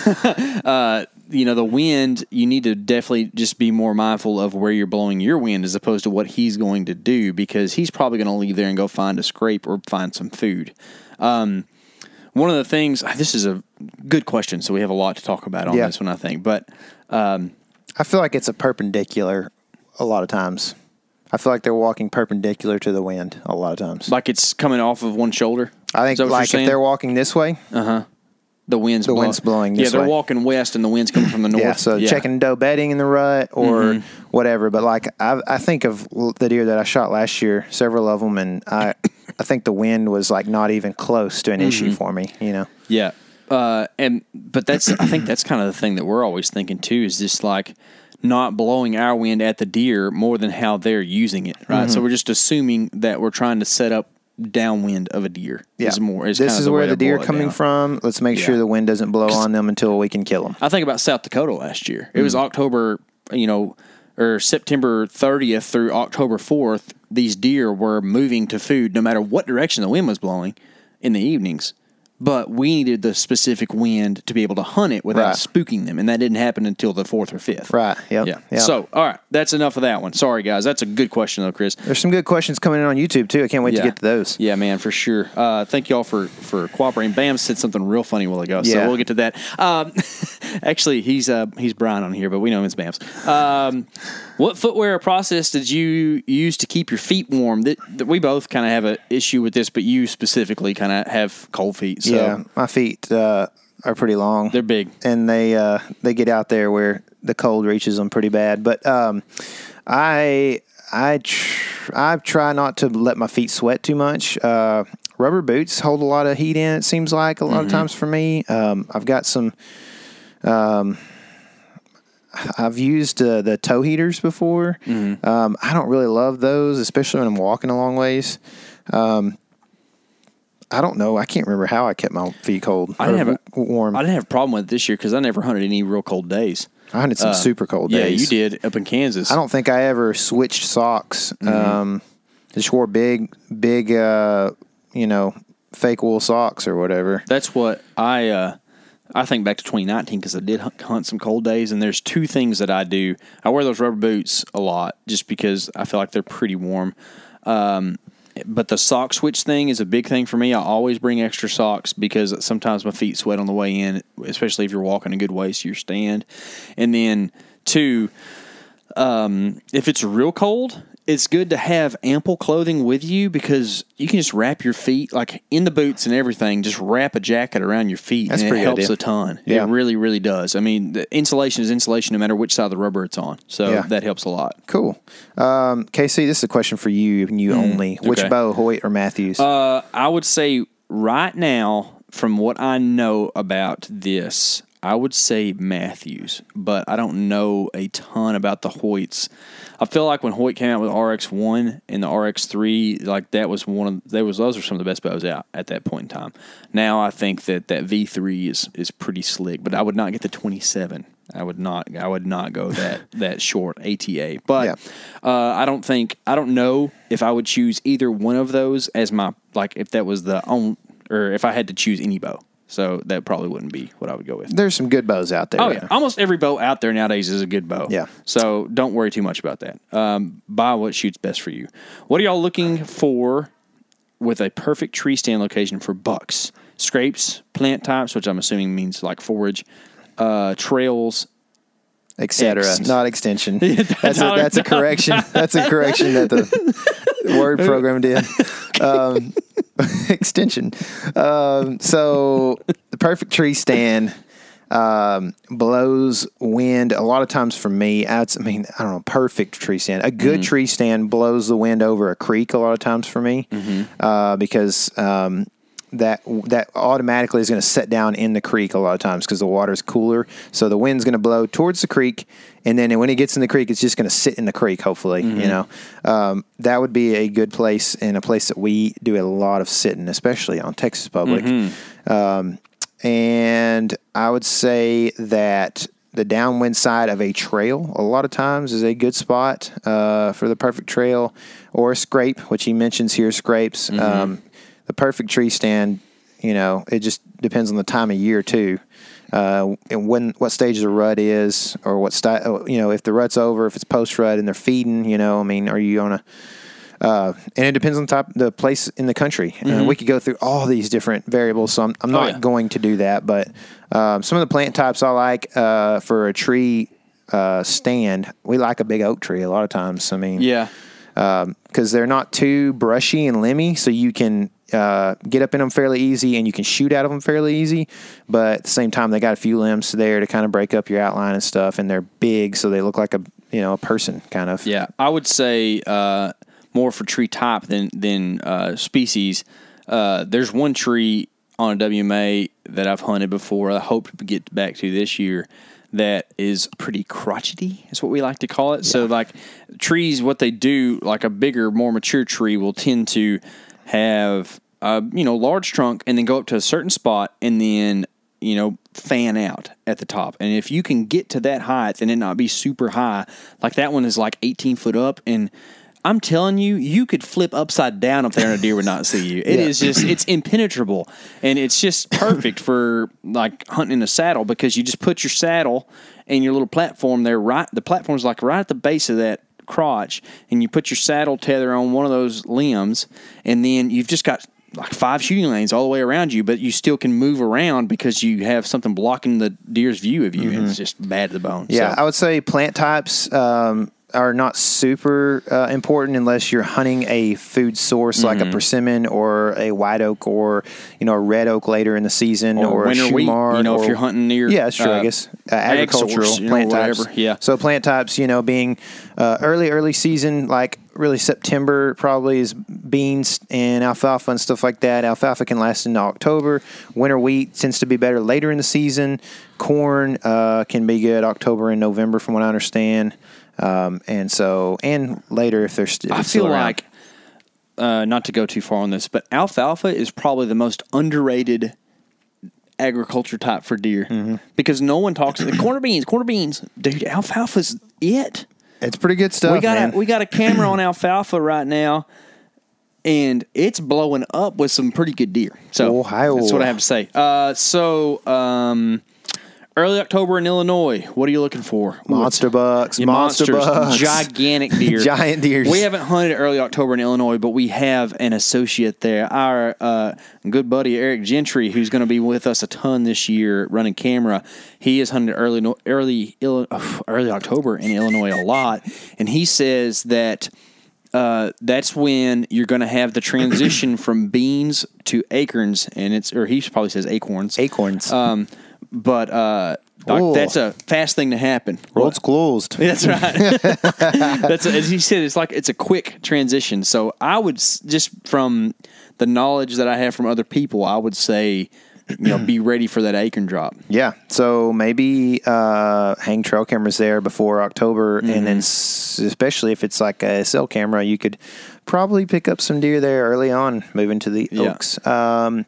uh, you know, the wind, you need to definitely just be more mindful of where you're blowing your wind as opposed to what he's going to do, because he's probably going to leave there and go find a scrape or find some food. Um, one of the things, this is a good question, so we have a lot to talk about on Yeah. this one, I think, but um, I feel like it's a perpendicular a lot of times. I feel like they're walking perpendicular to the wind a lot of times. like it's coming off of one shoulder. I Is think that what you're like if saying? they're walking this way, the wind's the blow- wind's blowing Yeah, this they're way. walking west and the wind's coming from the north. yeah, so checking doe bedding in the rut or whatever. But like I, I think of the deer that I shot last year, several of them, and I, I think the wind was like not even close to an issue for me. You know, Yeah. Uh, and but that's I think that's kind of the thing that we're always thinking too, is just like not blowing our wind at the deer more than how they're using it, right? So we're just assuming that we're trying to set up downwind of a deer. yeah. Is more. Is this kind of is the where way the to deer boil it coming down. from. Let's make sure Yeah. the wind doesn't blow on them until we can kill them. I think about South Dakota last year. It Mm. was October, you know, or September thirtieth through October fourth. These deer were moving to food no matter what direction the wind was blowing in the evenings. But we needed the specific wind to be able to hunt it without Right. spooking them, and that didn't happen until the fourth or fifth. Right. Yep. Yeah. Yep. So, all right, that's enough of that one. Sorry, guys. That's a good question, though, Chris. There's some good questions coming in on YouTube too. I can't wait Yeah. to get to those. Yeah, man, for sure. Uh, thank y'all for, for cooperating. Bam said something real funny a while ago, so Yeah. we'll get to that. Um, actually, he's uh, he's Brian on here, but we know him as Bams. Um, what footwear or process did you use to keep your feet warm? That, that we both kind of have an issue with this, but you specifically kind of have cold feet. So Yeah, my feet uh, are pretty long. they're big. and they uh, they get out there where the cold reaches them pretty bad. But um, I I tr- I try not to let my feet sweat too much. Uh, rubber boots hold a lot of heat in. It seems like a lot Mm-hmm. of times for me. Um, I've got some. Um, I've used uh, the toe heaters before. Mm-hmm. Um, I don't really love those, especially when I'm walking a long ways. Um, I don't know. I can't remember how I kept my feet cold. I didn't or have a- w- warm. I didn't have a problem with it this year because I never hunted any real cold days. I hunted some Uh, super cold Yeah, days. you did up in Kansas. I don't think I ever switched socks. Mm-hmm. Um, just wore big, big, uh, you know, fake wool socks or whatever. That's what I uh, I think back to twenty nineteen because I did hunt, hunt some cold days, and there's two things that I do. I wear those rubber boots a lot just because I feel like they're pretty warm. Um, but the sock switch thing is a big thing for me. I always bring extra socks because sometimes my feet sweat on the way in, especially if you're walking a good ways to your stand. And then two, um, if it's real cold, it's good to have ample clothing with you because you can just wrap your feet, like in the boots and everything, just wrap a jacket around your feet. That's and pretty it good helps idea. a ton. Yeah. It really, really does. I mean, the insulation is insulation no matter which side of the rubber it's on. So Yeah. that helps a lot. Cool. Um, K C, this is a question for you and you only. Which okay. bow, Hoyt or Matthews? Uh, I would say right now, from what I know about this, I would say Matthews, but I don't know a ton about the Hoyts. I feel like when Hoyt came out with R X one and the R X three, like that was one of there was those are some of the best bows out at that point in time. Now I think that that V three is is pretty slick, but I would not get the twenty-seven. I would not. I would not go that that short A T A. But Yeah. uh, I don't think. I don't know if I would choose either one of those as my like if that was the on or if I had to choose any bow. So that probably wouldn't be what I would go with. There's some good bows out there. Oh right yeah, now. almost every bow out there nowadays is a good bow. Yeah. So don't worry too much about that. Um, buy what shoots best for you. What are y'all looking for with a perfect tree stand location for bucks? Scrapes, plant types, which I'm assuming means like forage, uh, trails, Etc. Ex- Not extension. That's a, Dollar- that's a correction. That's a correction that the word program did. Um, extension. Um, so the perfect tree stand um, blows wind. A lot of times for me, I mean, I don't know, perfect tree stand. A good Mm-hmm. tree stand blows the wind over a creek a lot of times for me Mm-hmm. uh, because um, that that automatically is going to set down in the creek a lot of times because the water's cooler. So the wind's going to blow towards the creek, and then when it gets in the creek, it's just going to sit in the creek, hopefully. Mm-hmm. You know, um, that would be a good place and a place that we do a lot of sitting, especially on Texas Public. Mm-hmm. Um, and I would say that the downwind side of a trail a lot of times is a good spot uh, for the perfect trail, or a scrape, which he mentions here, scrapes. Mm-hmm. Um, the perfect tree stand, you know, it just depends on the time of year too, uh, and when what stage the rut is, or what style. You know, if the rut's over, if it's post rut and they're feeding. You know, I mean, are you on a Uh, and it depends on the top, the place in the country. Uh, we could go through all these different variables, so I'm, I'm not yeah. going to do that. But um, some of the plant types I like uh, for a tree uh, stand, we like a big oak tree a lot of times. I mean, Yeah. because they're not too brushy and limby, so you can uh, get up in them fairly easy and you can shoot out of them fairly easy. But at the same time, they got a few limbs there to kind of break up your outline and stuff, and they're big, so they look like a you know a person kind of. Yeah, I would say uh, more for tree type than than uh, species. Uh, there's one tree on a W M A that I've hunted before. I hope to get back to this year. That is pretty crotchety, is what we like to call it. Yeah. So, like trees, what they do, like a bigger, more mature tree, will tend to have a you know large trunk and then go up to a certain spot and then you know fan out at the top. And if you can get to that height and it not be super high, like that one is like eighteen foot up, and I'm telling you, you could flip upside down up there and a deer would not see you. It yeah. is just, it's impenetrable. And it's just perfect for like hunting in a saddle, because you just put your saddle and your little platform there, right? The platform's like right at the base of that crotch, and you put your saddle tether on one of those limbs, and then you've just got like five shooting lanes all the way around you, but you still can move around because you have something blocking the deer's view of you. Mm-hmm. And it's just bad to the bone. Yeah, so. I would say plant types, um, are not super uh, important unless you're hunting a food source mm-hmm. like a persimmon or a white oak or you know a red oak later in the season, or, or a winter wheat. You know, or, if you're hunting near yeah, that's true. Uh, I guess uh, agricultural source, plant know, types. whatever. Yeah. So plant types, you know, being uh, early early season, like really September probably is beans and alfalfa and stuff like that. Alfalfa can last into October. Winter wheat tends to be better later in the season. Corn uh, can be good October and November, from what I understand. Um, and so, and later if there's, if I still feel around. like, uh, not to go too far on this, but alfalfa is probably the most underrated agriculture type for deer, mm-hmm. because no one talks about corn or beans, corn or beans, dude. Alfalfa's it. It's pretty good stuff. We got man. a, we got a camera on alfalfa right now, and it's blowing up with some pretty good deer. So Ohio. That's what I have to say. Uh, so, um, early October in Illinois, what are you looking for? Monster bucks, Yeah, monster monsters, bucks. gigantic deer. Giant deers. We haven't hunted early October in Illinois, but we have an associate there. Our uh, good buddy Eric Gentry, who's going to be with us a ton this year running camera. He has hunted early early early October in Illinois a lot, and he says that uh, that's when you're going to have the transition from beans to acorns, and it's or he probably says acorns. Acorns. Um, But uh, doc, that's a fast thing to happen. Roads closed. That's right. That's a, as he said. It's like it's a quick transition. So I would just from the knowledge that I have from other people, I would say you know, be ready for that acorn drop. Yeah, so maybe uh, hang trail cameras there before October, Mm-hmm. and then s- especially if it's like a cell camera, you could probably pick up some deer there early on, moving to the Yeah. Oaks. Um,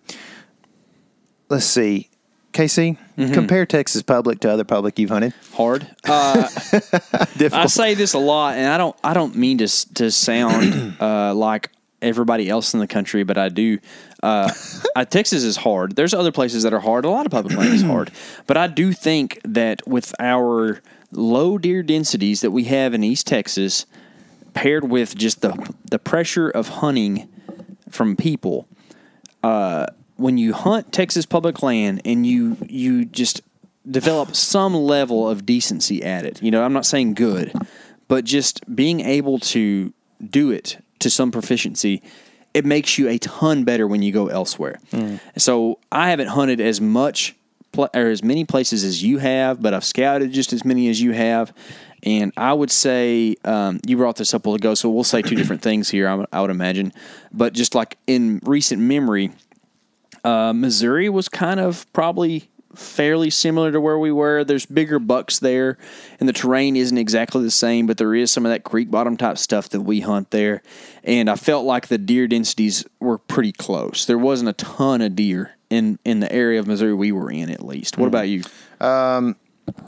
let's see, K C, Mm-hmm. compare Texas public to other public you've hunted. Hard. Uh, I Difficult. say this a lot, and I don't. I don't mean to s- to sound uh, like everybody else in the country, but I do. Uh, uh, Texas is hard. There's other places that are hard. A lot of public land is hard, but I do think that with our low deer densities that we have in East Texas, paired with just the the pressure of hunting from people, uh, when you hunt Texas public land and you you just develop some level of decency at it. You know, I'm not saying good, but just being able to do it to some proficiency, it makes you a ton better when you go elsewhere. Mm. So I haven't hunted as much pl- or as many places as you have, but I've scouted just as many as you have. And I would say, um, you brought this up a while ago, so we'll say two different things here, I, I would imagine. But just like in recent memory, uh, Missouri was kind of probably fairly similar to where we were. There's bigger bucks there, and the terrain isn't exactly the same, but there is some of that creek bottom type stuff that we hunt there. And I felt like the deer densities were pretty close. There wasn't a ton of deer in, in the area of Missouri we were in, at least. What about you? Um,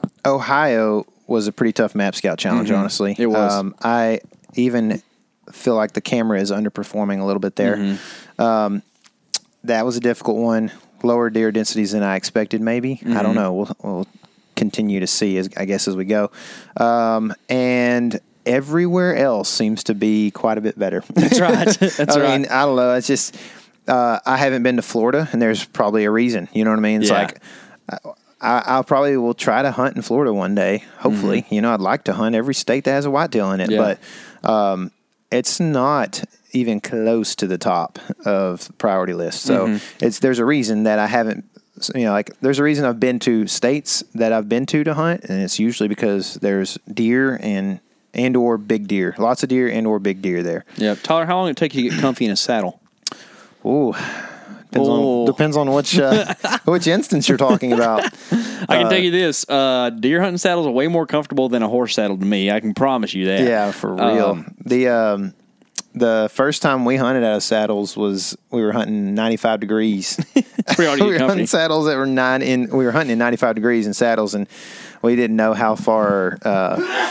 Ohio was a pretty tough map scout challenge, Mm-hmm. honestly. It was. Um, I even feel like the camera is underperforming a little bit there. Mm-hmm. Um, that was a difficult one. Lower deer densities than I expected, maybe. Mm-hmm. I don't know. We'll, we'll continue to see, as I guess, as we go. Um, and everywhere else seems to be quite a bit better. That's right. That's I right. mean, I don't know. It's just uh, I haven't been to Florida, and there's probably a reason. You know what I mean? It's Yeah. like I, I probably will try to hunt in Florida one day. Hopefully, you know, I'd like to hunt every state that has a whitetail in it, Mm-hmm. Yeah. but um, it's not even close to the top of the priority list. So Mm-hmm. it's there's a reason that I haven't. You know, like there's a reason I've been to states that I've been to to hunt, and it's usually because there's deer and and or big deer, lots of deer and or big deer there. Yeah. Tyler, how long did it take you to get comfy in a saddle? Ooh, depends Oh. on depends on which uh, which instance you're talking about. I can tell you this: uh, deer hunting saddles are way more comfortable than a horse saddle to me. I can promise you that. Yeah, for real. Um, the um, the first time we hunted out of saddles was we were hunting ninety-five degrees. Pretty hard to we get were company. hunting saddles that were nine in. We were hunting in ninety-five degrees in saddles, and we didn't know how far. Uh,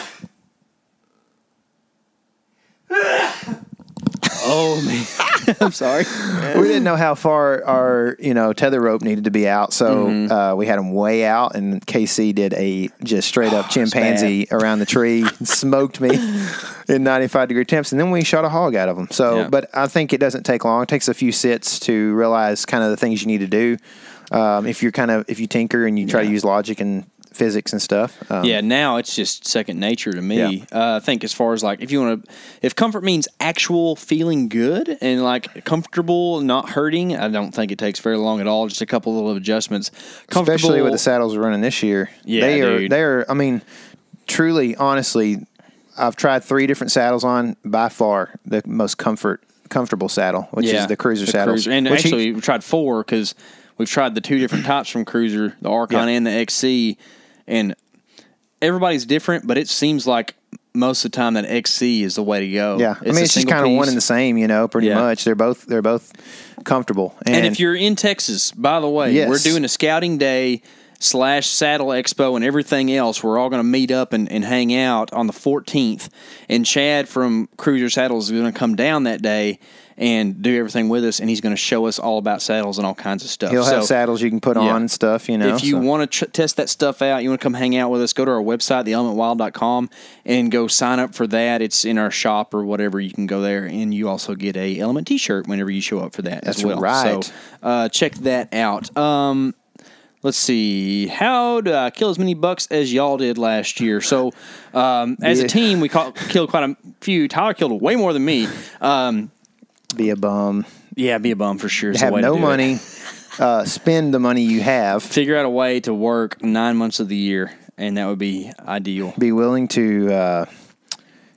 Oh man, I'm sorry. we didn't know how far our you know tether rope needed to be out, so Mm-hmm. uh, we had them way out, and K C did a just straight up chimpanzee around the tree, and smoked me in ninety-five degree temps, and then we shot a hog out of them. So, Yeah. but I think it doesn't take long. It takes a few sits to realize kind of the things you need to do. Um, if you're kind of if you tinker and you try to Yeah. use logic and physics and stuff. Um, Yeah, now it's just second nature to me. Yeah. Uh, I think as far as like if you want to, if comfort means actual feeling good and like comfortable, not hurting, I don't think it takes very long at all. Just a couple little adjustments. especially with the saddles we're running this year. Yeah, they are. dude. They are. I mean, truly, honestly, I've tried three different saddles on. By far, the most comfort comfortable saddle, which yeah, is the Cruiser the saddles. Cruiser. And which he- actually, we tried four because we've tried the two different types from Cruiser, the Archon Yeah. and the X C, and everybody's different, but it seems like most of the time that X C is the way to go. yeah, I mean, a it's just single kind of one piece. and the same, you know, pretty Yeah. much. They're both they're both comfortable. And, And if you're in Texas, by the way, Yes. we're doing a scouting day slash saddle expo and everything else. We're all going to meet up and, and hang out on the fourteenth. And Chad from Cruiser Saddles is going to come down that day and do everything with us. And he's going to show us all about saddles and all kinds of stuff. he'll have So saddles you can put yeah. on and stuff, you know. if you so. want to tr- test that stuff out, you want to come hang out with us, go to our website, the element wild dot com, and go sign up for that. It's in our shop or whatever. You can go there, and you also get a Element T-shirt whenever you show up for that That's as well. right. So uh, check that out. Um, let's see. How do I kill as many bucks as y'all did last year? So um, as a Yeah. team, we caught, killed quite a few. Tyler killed way more than me. Um, be a bum, yeah, be a bum for sure. is the have way to no do it. money, uh, spend the money you have. Figure out a way to work nine months of the year, and that would be ideal. Be willing to uh,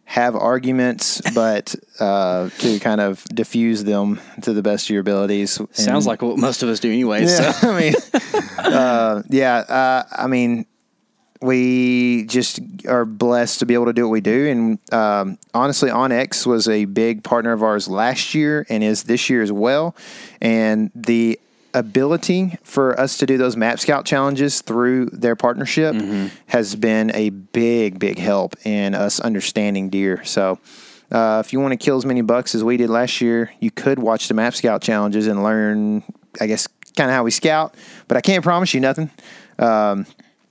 have arguments, but uh, to kind of diffuse them to the best of your abilities. Sounds And- like what most of us do anyway. Yeah, So. I mean, uh, yeah, uh, I mean, we just are blessed to be able to do what we do. And um, honestly, OnX was a big partner of ours last year and is this year as well. And the ability for us to do those Map Scout challenges through their partnership mm-hmm. has been a big, big help in us understanding deer. So uh, if you want to kill as many bucks as we did last year, you could watch the Map Scout challenges and learn, I guess, kind of how we scout. But I can't promise you nothing. Um,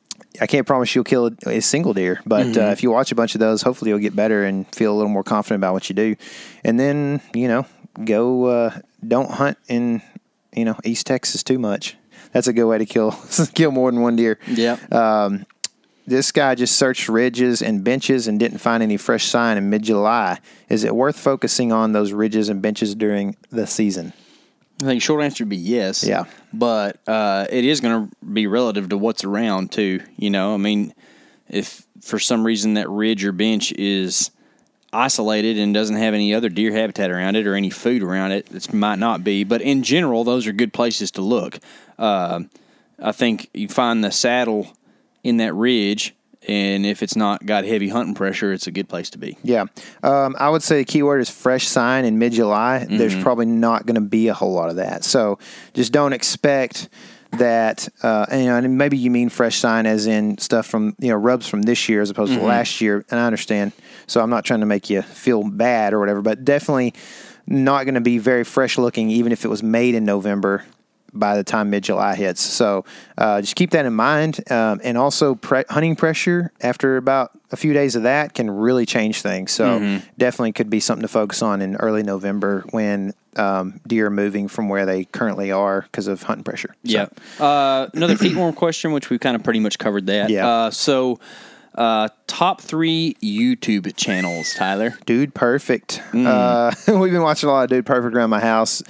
I can't promise you'll kill a, a single deer, but mm-hmm. uh, if you watch a bunch of those, hopefully you'll get better and feel a little more confident about what you do. And then, you know, go, uh, don't hunt in, you know, East Texas too much. That's a good way to kill, kill more than one deer. Yeah. Um, this guy just searched ridges and benches and didn't find any fresh sign in mid-July. Is it worth focusing on those ridges and benches during the season? I think short answer would be yes. Yeah. But uh, it is going to be relative to what's around, too. You know, I mean, if for some reason that ridge or bench is isolated and doesn't have any other deer habitat around it or any food around it, it might not be. But in general, those are good places to look. Uh, I think you find the saddle in that ridge, and if it's not got heavy hunting pressure, it's a good place to be. Yeah. Um, I would say the key word is fresh sign in mid-July. Mm-hmm. There's probably not going to be a whole lot of that. So just don't expect that, uh, and, you know, and maybe you mean fresh sign as in stuff from, you know, rubs from this year as opposed mm-hmm. to last year, and I understand. So I'm not trying to make you feel bad or whatever, but definitely not going to be very fresh looking even if it was made in November by the time mid-July hits. So uh, just keep that in mind. Um, and also pre- hunting pressure after about a few days of that can really change things. So mm-hmm. definitely could be something to focus on in early November when um, deer are moving from where they currently are because of hunting pressure. So. Yeah. Uh, another feetworm question, which we've kind of pretty much covered that. Yeah. Uh, so uh, top three YouTube channels, Tyler. Dude Perfect. Mm. Uh, we've been watching a lot of Dude Perfect around my house.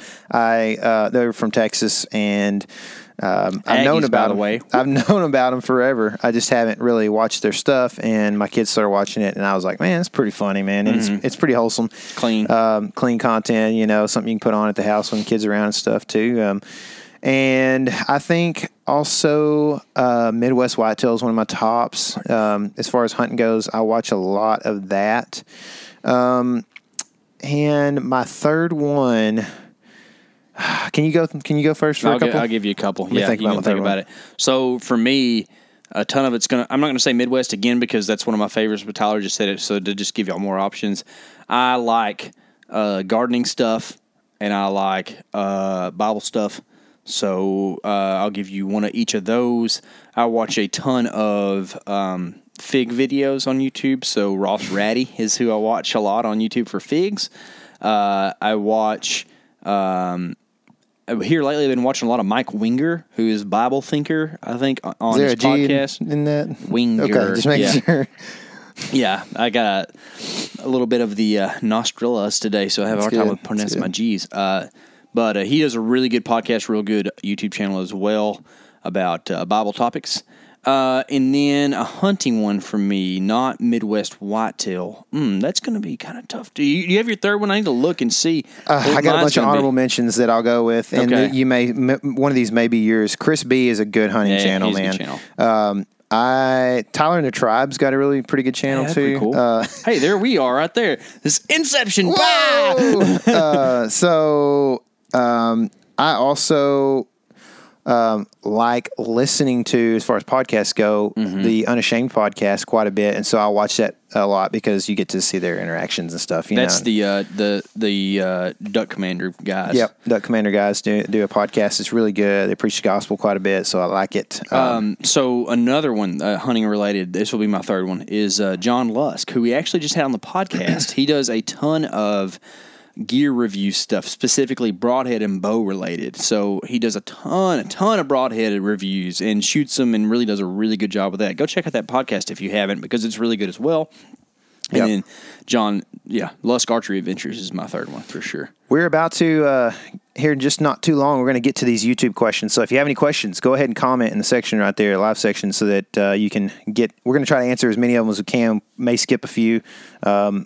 I uh, they're from Texas, and um, I've Aggies, known about by the them. way. I've known about them forever. I just haven't really watched their stuff, and my kids started watching it, and I was like, man, it's pretty funny, man. And mm-hmm. it's it's pretty wholesome, clean, um, clean content. You know, something you can put on at the house when the kids are around and stuff too. Um, And I think also uh, Midwest Whitetail is one of my tops. Um, as far as hunting goes, I watch a lot of that. Um, and my third one, can you go? Can you go first for I'll a couple? Gi- I'll give you a couple. Let me yeah, think you about can my think third about one. it. So for me, a ton of it's gonna. I'm not gonna say Midwest again because that's one of my favorites. But Tyler just said it, so to just give y'all more options, I like uh, gardening stuff and I like uh, Bible stuff. So uh, I'll give you one of each of those. I watch a ton of um, fig videos on YouTube. So Ross Ratty is who I watch a lot on YouTube for figs. Uh, I watch um, here lately. I've been watching a lot of Mike Winger, who is Bible thinker. I think on is there his a G podcast. in, in that? Winger. Okay, just making yeah. sure. Yeah, I got a, a little bit of the uh, nostrillus today, so I have a hard That's time good. with pronouncing That's my G's. Uh, but uh, he does a really good podcast, real good YouTube channel as well about uh, Bible topics. Uh, and then a hunting one for me, not Midwest Whitetail. Mm, that's going to be kind of tough. Do you, do you have your third one? I need to look and see. Uh, I got a bunch of honorable be. mentions that I'll go with, and Okay. you may m- one of these may be yours. Chris B is a good hunting Yeah, channel, he's a man. good channel. Um, I Tyler and the Tribe's got a really pretty good channel Yeah, that's too. pretty cool. Uh, Hey, there we are, right there. This Inception. Bah! Whoa! uh, so um, I also um, like listening to, as far as podcasts go, Mm-hmm. the Unashamed podcast quite a bit, and so I watch that a lot because you get to see their interactions and stuff. You That's know? the uh, the the uh, Duck Commander guys. Yep, Duck Commander guys do do a podcast. It's really good. They preach the gospel quite a bit, so I like it. Um, Um, so another one, uh, hunting related, this will be my third one, is uh, John Lusk, who we actually just had on the podcast. He does a ton of gear review stuff, specifically broadhead and bow related. So he does a ton, a ton of broadhead reviews and shoots them and really does a really good job with that. Go check out that podcast if you haven't, because it's really good as well. And Yep. then John, yeah, Lusk Archery Adventures is my third one for sure. We're about to, uh, here in just not too long, we're going to get to these YouTube questions. So if you have any questions, go ahead and comment in the section right there, live section, so that uh, you can get, we're going to try to answer as many of them as we can, may skip a few. Um,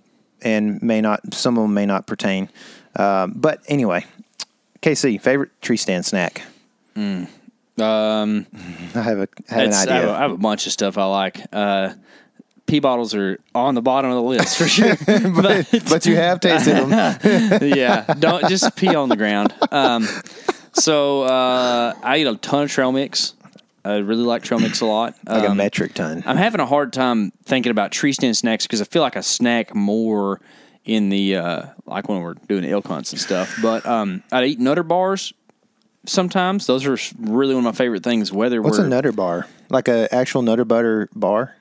and may not, some of them may not pertain. Um, but anyway, K C, favorite tree stand snack? Mm. Um, I have a I have an I idea. have, a, I have a bunch of stuff I like. Uh, pea bottles are on the bottom of the list for sure. but, but you have tasted them. Yeah, don't just pee on the ground. Um, so uh, I eat a ton of trail mix. I really like trail mix a lot. Like um, a metric ton. I'm having a hard time thinking about tree stand snacks because I feel like I snack more in the uh, like when we're doing elk hunts and stuff. But um, I eat Nutter bars sometimes. Those are really one of my favorite things. Whether What's we're, a Nutter bar? Like a actual Nutter butter bar?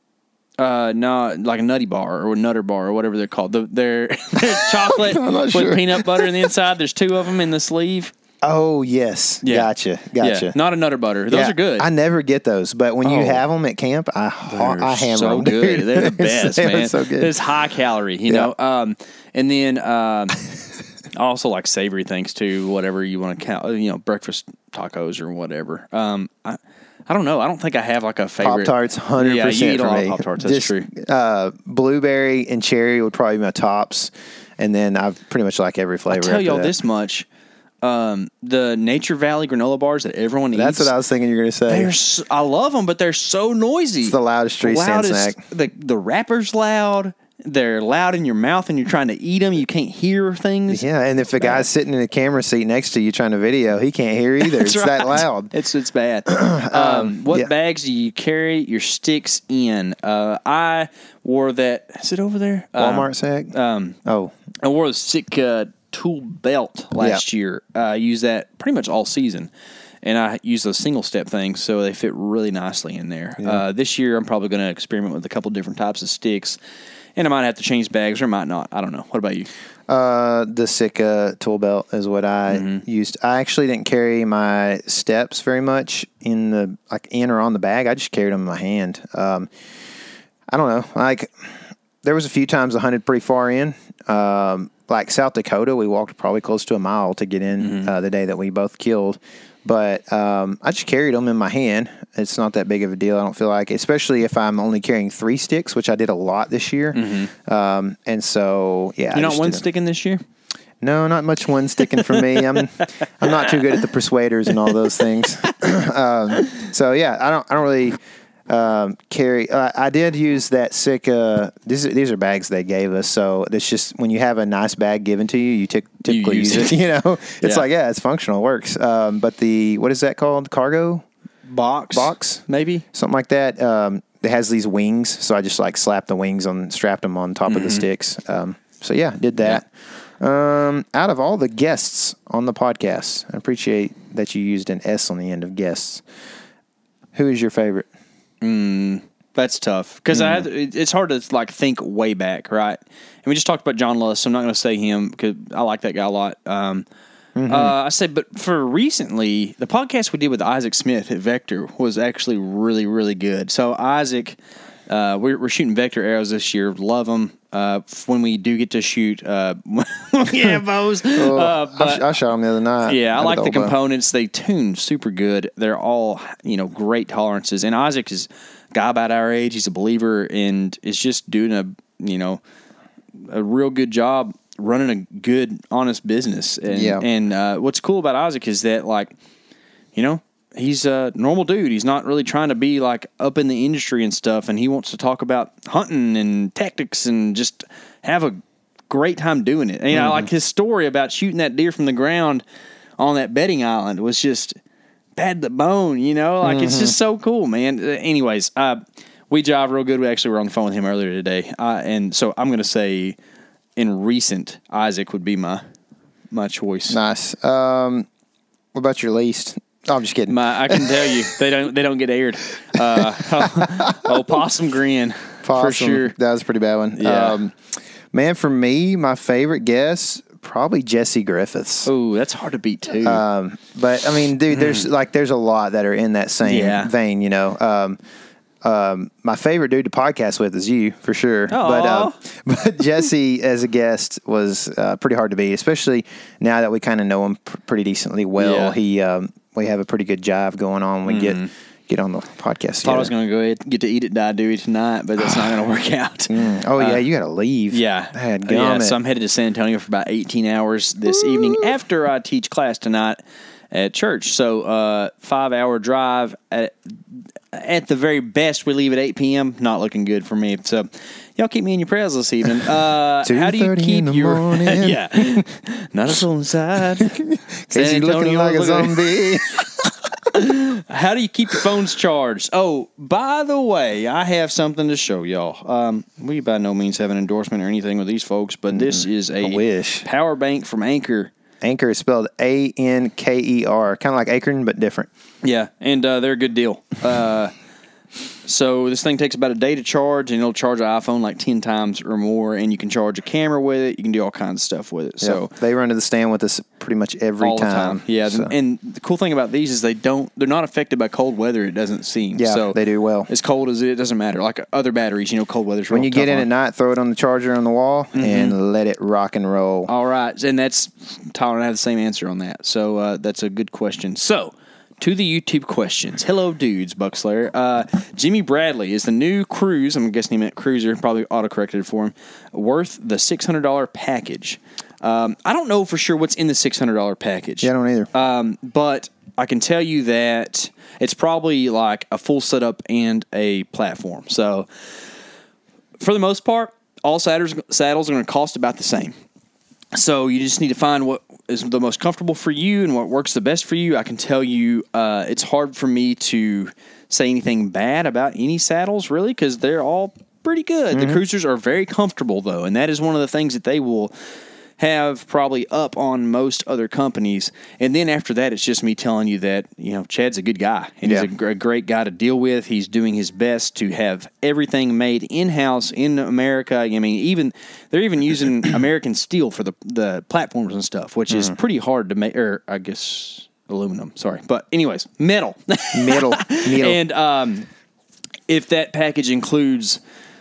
Uh, no, like a nutty bar or a nutter bar or whatever they're called. The, they're, they're chocolate I'm not with sure. peanut butter in the inside. There's two of them in the sleeve. Oh, yes. Yeah. Gotcha. Gotcha. Yeah, not a nutter butter. Those Yeah, are good. I never get those, but when you Oh. have them at camp, I ha- They're I hammer so them. good. dude. They're the best, They're man. so good. It's high calorie, you Yeah. know. Um, and then um, I also like savory things too. Whatever you want to count, you know, breakfast tacos or whatever. Um, I, I don't know. I don't think I have like a favorite. Pop Tarts, hundred Yeah, you percent eat a for lot me. of Pop Tarts. That's Just, true. Uh, blueberry and cherry would probably be my tops, and then I pretty much like every flavor. I'll tell after y'all that. this much. Um, the Nature Valley granola bars that everyone That's eats. what I was thinking you're going to say. They're so, I love them, but they're so noisy. It's the loudest tree stand Loudest- snack. The the wrapper's loud. They're loud in your mouth, and you're trying to eat them. You can't hear things. Yeah, and if a guy's sitting in a camera seat next to you trying to video, he can't hear either. That's It's that right. loud. It's it's bad. um, what yeah. bags do you carry your sticks in? Uh, I wore that. Is it over there? Walmart sack? Um, Oh, I wore the Sitka tool belt last year. Uh, I used that pretty much all season. And I use those single step things, so they fit really nicely in there. Uh, this year, I'm probably going to experiment with a couple different types of sticks, and I might have to change bags or I might not. I don't know. What about you? Uh, the Sitka tool belt is what I Mm-hmm. used. I actually didn't carry my steps very much in the like in or on the bag. I just carried them in my hand. Um, I don't know. Like there was a few times I hunted pretty far in. Um, like South Dakota, we walked probably close to a mile to get in Mm-hmm. uh, the day that we both killed. But um, I just carried them in my hand. It's not that big of a deal, I don't feel like, especially if I'm only carrying three sticks, which I did a lot this year. Um, and so, yeah. I You're not just one didn't- sticking this year? No, not much one sticking for me. I'm I'm not too good at the persuaders and all those things. um, so yeah, I don't I don't really um, carry. Uh, I did use that Sitka. These are, these are bags they gave us. So it's just when you have a nice bag given to you, you ty- typically use use it. it. You know, it's Yeah. like yeah, it's functional, it works. Um, but the what is that called? Cargo Box? box, Maybe? something like that. Um, it has these wings, so I just like slapped the wings on, strapped them on top Mm-hmm. of the sticks. Um, so yeah, did that. Um, out of all the guests on the podcast, I appreciate that you used an S on the end of guests. Who is your favorite? That's tough because I had, it- it's hard to like think way back, right? And we just talked about John Lewis, so I'm not going to say him because I like that guy a lot. Um, uh, I said, but for recently, the podcast we did with Isaac Smith at Vector was actually really, really good. So Isaac, uh, we're, we're shooting Vector arrows this year. Love them. Uh, when we do get to shoot, uh, yeah, bows. Oh, uh, I, but sh- I shot him the other night. yeah, I Out of like the old bow. components. They tune super good. They're all, you know, great tolerances. And Isaac is a guy about our age. He's a believer and is just doing a, you know, a real good job running a good, honest business. And, Yeah. and uh, what's cool about Isaac is that, like, you know, he's a normal dude. He's not really trying to be, like, up in the industry and stuff. And he wants to talk about hunting and tactics and just have a great time doing it. And, you know, Mm-hmm. like his story about shooting that deer from the ground on that bedding island was just bad the bone, you know? Like, it's Mm-hmm. just so cool, man. Uh, anyways, uh, we jive real good. We actually were on the phone with him earlier today. Uh, and so I'm going to say in recent, Isaac would be my my choice. Nice. Um, what about your least? Oh, I'm just kidding. My, I can tell you, they don't they don't get aired. Uh, oh, Possum Grin, for Possum, sure. That was a pretty bad one. Yeah. Um, man, for me, my favorite guest, probably Jesse Griffiths. Oh, that's hard to beat too. Um, but I mean, dude, there's like there's a lot that are in that same Yeah. vein, you know. Um, um, my favorite dude to podcast with is you for sure. But uh, but Jesse as a guest was uh, pretty hard to beat, especially now that we kind of know him pr- pretty decently well. Yeah. He um, we have a pretty good jive going on. We get get on the podcast. Thought I was going to go ahead and get to eat it, die, Dewey tonight, but that's not going to work out. Mm. Oh, yeah, Uh, you got to leave. Yeah. Dad, yeah. gummit. So I'm headed to San Antonio for about eighteen hours this Ooh. evening after I teach class tonight at church. So uh, five-hour drive. At, at the very best, we leave at eight p.m. Not looking good for me. So y'all keep me in your prayers this evening. Uh, how do you keep in the your... morning. yeah. Not a soul inside. Casey looking like a zombie. How do you keep your phones charged? Oh, by the way, I have something to show y'all. Um, we by no means have an endorsement or anything with these folks, but this is a I wish. power bank from Anker. Anchor is spelled A N K E R, kind of like Acorn, but different. Yeah, and uh, they're a good deal. Uh, so this thing takes about a day to charge, and it'll charge an iPhone like ten times or more, and you can charge a camera with it. You can do all kinds of stuff with it. So Yep. They run to the stand with us pretty much every all time. the time. Yeah, So, and the cool thing about these is they don't, they're not affected by cold weather, it doesn't seem. yeah, so they do well. As cold as it, it doesn't matter. Like other batteries, you know, cold weather's real When you get tough in on at it. night, throw it on the charger on the wall and let it rock and roll. All right, and that's Tyler and I have the same answer on that. So uh, that's a good question. So to the YouTube questions. Hello, dudes, Buckslayer. Uh, Jimmy Bradley, is the new Cruise, I'm guessing he meant Cruiser, probably autocorrected for him, worth the six hundred dollars package? Um, I don't know for sure what's in the six hundred dollars package. Yeah, I don't either. Um, but I can tell you that it's probably like a full setup and a platform. So for the most part, all saddles, saddles are going to cost about the same. So you just need to find what is the most comfortable for you and what works the best for you. I can tell you uh, it's hard for me to say anything bad about any saddles, really, because they're all pretty good. Mm-hmm. The Cruisers are very comfortable, though, and that is one of the things that they will have probably up on most other companies. And then after that, it's just me telling you that, you know, Chad's a good guy. And Yeah. he's a, gr- a great guy to deal with. He's doing his best to have everything made in-house in America. I mean, even they're even using American steel for the, the platforms and stuff, which is pretty hard to make, or I guess aluminum, sorry. But anyways, metal. Metal. Metal. And um, if that package includes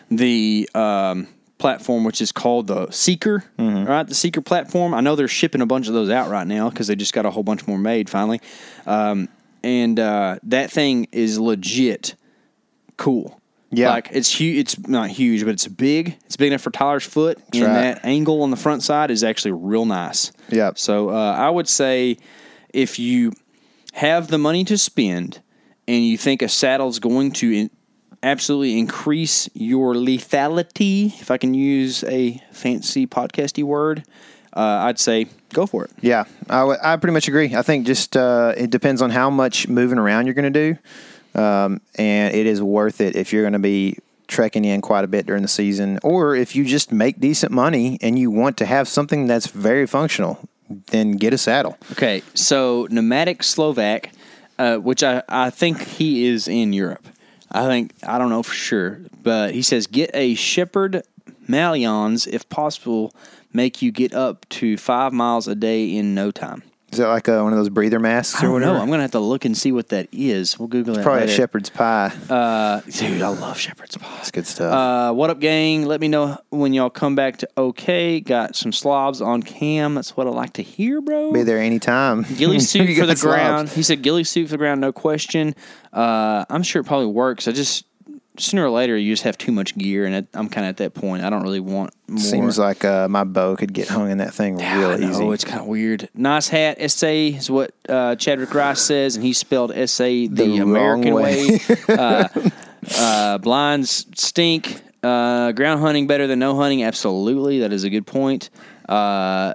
the um, platform, which is called the Seeker, Mm-hmm. right? The Seeker platform. I know they're shipping a bunch of those out right now because they just got a whole bunch more made finally. Um, and uh, that thing is legit cool. Yeah. Like it's huge. It's not huge, but it's big. It's big enough for Tyler's foot. and right. that angle on the front side is actually real nice. Yep. So uh, I would say if you have the money to spend and you think a saddle is going to in- absolutely increase your lethality, if I can use a fancy podcasty word, uh, I'd say go for it. Yeah, I, w- I pretty much agree. I think just uh, it depends on how much moving around you're going to do, um, and it is worth it if you're going to be trekking in quite a bit during the season, or if you just make decent money and you want to have something that's very functional, then get a saddle. Okay, so Pneumatic Slovak, uh, which I, I think he is in Europe. I think, I don't know for sure, but he says get a Shepherd Mallions, if possible, make you get up to five miles a day in no time. Is that like uh, one of those breather masks I or don't whatever? know. I'm going to have to look and see what that is. We'll Google that Probably later. a shepherd's pie. Uh, dude, I love shepherd's pie. That's good stuff. Uh, what up, gang? Let me know when y'all come back to OK. Got some slobs on cam. That's what I like to hear, bro. Be there anytime. Ghillie suit You for the got slobs. ground. He said ghillie suit for the ground, no question. Uh, I'm sure it probably works. I just sooner or later you just have too much gear, and it, I'm kind of at that point. I don't really want more. Seems like uh, my bow could get hung in that thing real I know, easy. it's kind of weird. Nice hat, S A is what uh, Chadwick Rice says, and he spelled S A the, The wrong American way. way. uh, uh, blinds stink. Uh, ground hunting better than no hunting. Absolutely, that is a good point. Uh,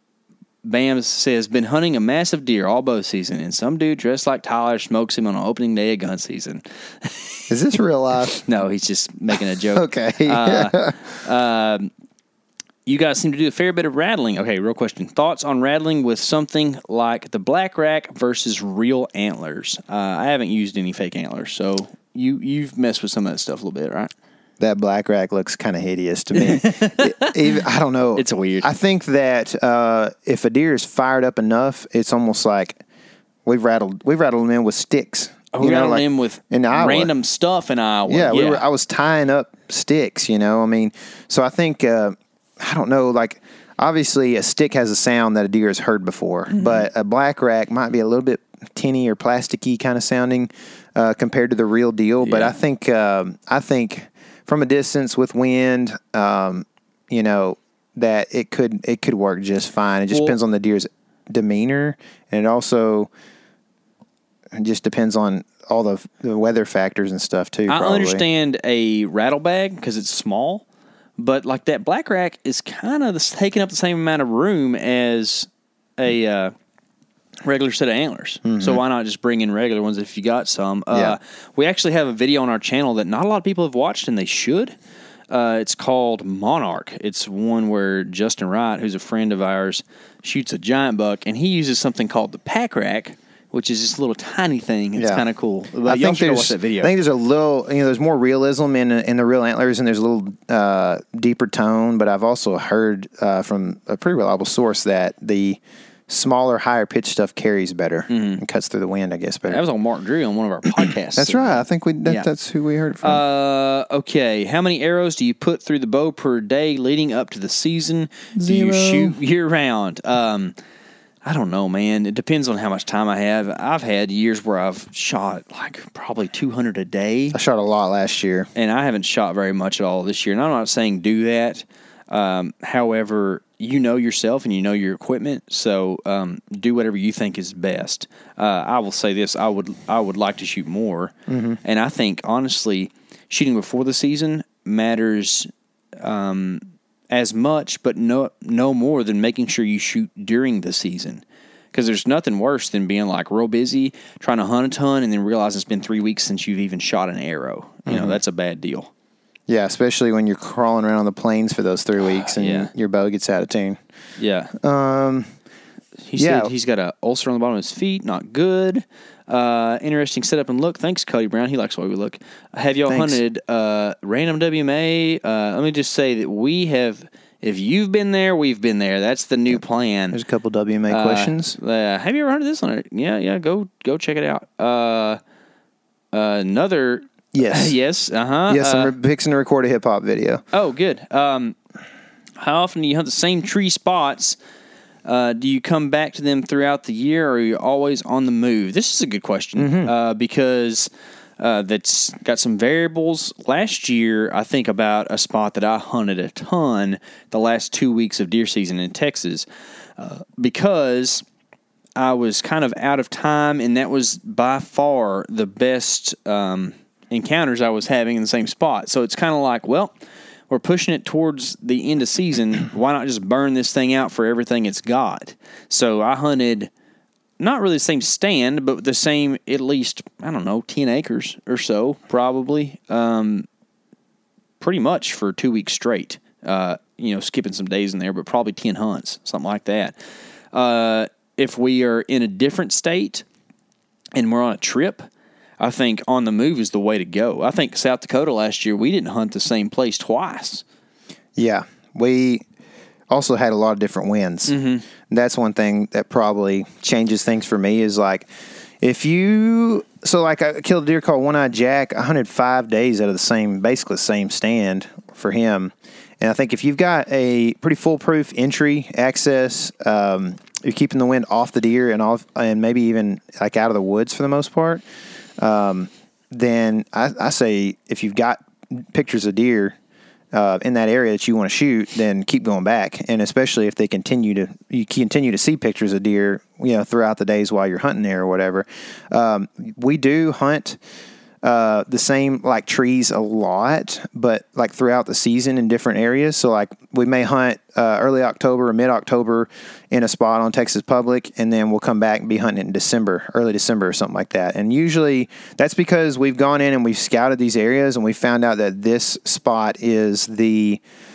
Bam says, been hunting a massive deer all bow season, and some dude dressed like Tyler smokes him on opening day of gun season. Is this real life? No, he's just making a joke. Okay. Uh, um, you guys seem to do a fair bit of rattling. Okay, real question. Thoughts on rattling with something like the Black Rack versus real antlers? Uh, I haven't used any fake antlers, so you, you've messed with some of that stuff a little bit, right? That black rack looks kind of hideous to me. It- even, I don't know. It's weird. I think that uh, if a deer is fired up enough, it's almost like we've rattled we've rattled them in with sticks. We You know, got like in with in Iowa. random stuff in Iowa. Yeah, we were. I was tying up sticks. You know, I mean, so I think uh, I don't know. Like, obviously, a stick has a sound that a deer has heard before, Mm-hmm. but a black rack might be a little bit tinny or plasticky kind of sounding uh, compared to the real deal. But Yeah. I think um, I think from a distance with wind, um, you know, that it could it could work just fine. It just Well- depends on the deer's demeanor, and it also it just depends on all the, the weather factors and stuff too. I probably. understand a rattle bag because it's small, but like that black rack is kind of taking up the same amount of room as a uh, regular set of antlers. So why not just bring in regular ones if you got some? Uh, Yeah. We actually have a video on our channel that not a lot of people have watched, and they should. Uh, it's called Monarch. It's one where Justin Wright, who's a friend of ours, shoots a giant buck, and he uses something called the pack rack, which is this little tiny thing. It's Yeah. kind of cool. But I y'all think should go there's watch that video. I think there's a little, you know, there's more realism in in the real antlers, and there's a little uh, deeper tone. But I've also heard uh, from a pretty reliable source that the smaller, higher pitch stuff carries better and cuts through the wind, I guess, better. That was on Mark Drew on one of our podcasts. That's right. I think we that, Yeah. that's who we heard it from. Uh, okay. How many arrows do you put through the bow per day leading up to the season? Do you Zero. shoot year round? Um, I don't know, man. It depends on how much time I have. I've had years where I've shot like probably two hundred a day, I shot a lot last year. and I haven't shot very much at all this year. And I'm not saying do that. Um, however, you know yourself and you know your equipment, so um, do whatever you think is best. Uh, I will say this: I would I would like to shoot more, and I think honestly, shooting before the season matters um, as much, but no no more than making sure you shoot during the season. Because there's nothing worse than being like real busy, trying to hunt a ton, and then realizing it's been three weeks since you've even shot an arrow. You know, that's a bad deal. Yeah, especially when you're crawling around on the plains for those three weeks and Yeah. your bow gets out of tune. Yeah. Um, He Yeah. said he's got a ulcer on the bottom of his feet. Not good. Uh, interesting setup and look. Thanks, Cody Brown. He likes the way we look. Have y'all Thanks. hunted uh, random W M A? Uh, let me just say that we have. If you've been there, we've been there. That's the new plan. there's a couple W M A Uh, questions. Uh, have you ever hunted this one? Yeah, yeah. Go, go check it out. Uh, uh, another. Yes. yes. Uh huh. Yes, I'm re- fixing to record a hip hop video. Oh, good. Um, how often do you hunt the same tree spots? Uh, do you come back to them throughout the year, or are you always on the move? This is a good question uh, because uh, that's got some variables. Last year, I think about a spot that I hunted a ton the last two weeks of deer season in Texas uh, because I was kind of out of time, and that was by far the best um, encounters I was having in the same spot. So it's kind of like, well, we're pushing it towards the end of season. Why not just burn this thing out for everything it's got? So I hunted not really the same stand, but the same at least, I don't know, ten acres or so, probably, um, pretty much for two weeks straight. Uh, you know, skipping some days in there, but probably ten hunts, something like that. Uh, if we are in a different state and we're on a trip, I think on the move is the way to go. I think South Dakota last year, we didn't hunt the same place twice. Yeah, we also had a lot of different winds. Mm-hmm. That's one thing that probably changes things for me is like if you so like I killed a deer called One Eyed Jack. I hunted five days out of the same, basically the same stand for him. And I think if you've got a pretty foolproof entry access, um, you're keeping the wind off the deer and off, and maybe even like out of the woods for the most part. Um, then I, I say if you've got pictures of deer uh, in that area that you want to shoot, then keep going back. And especially if they continue to you continue to see pictures of deer, you know, throughout the days while you're hunting there or whatever. Um, we do hunt uh, the same like trees a lot, but like throughout the season in different areas. So like we may hunt uh, early October or mid October in a spot on Texas Public, and then we'll come back and be hunting in December, early December or something like that. And usually that's because we've gone in and we've scouted these areas and we found out that this spot is the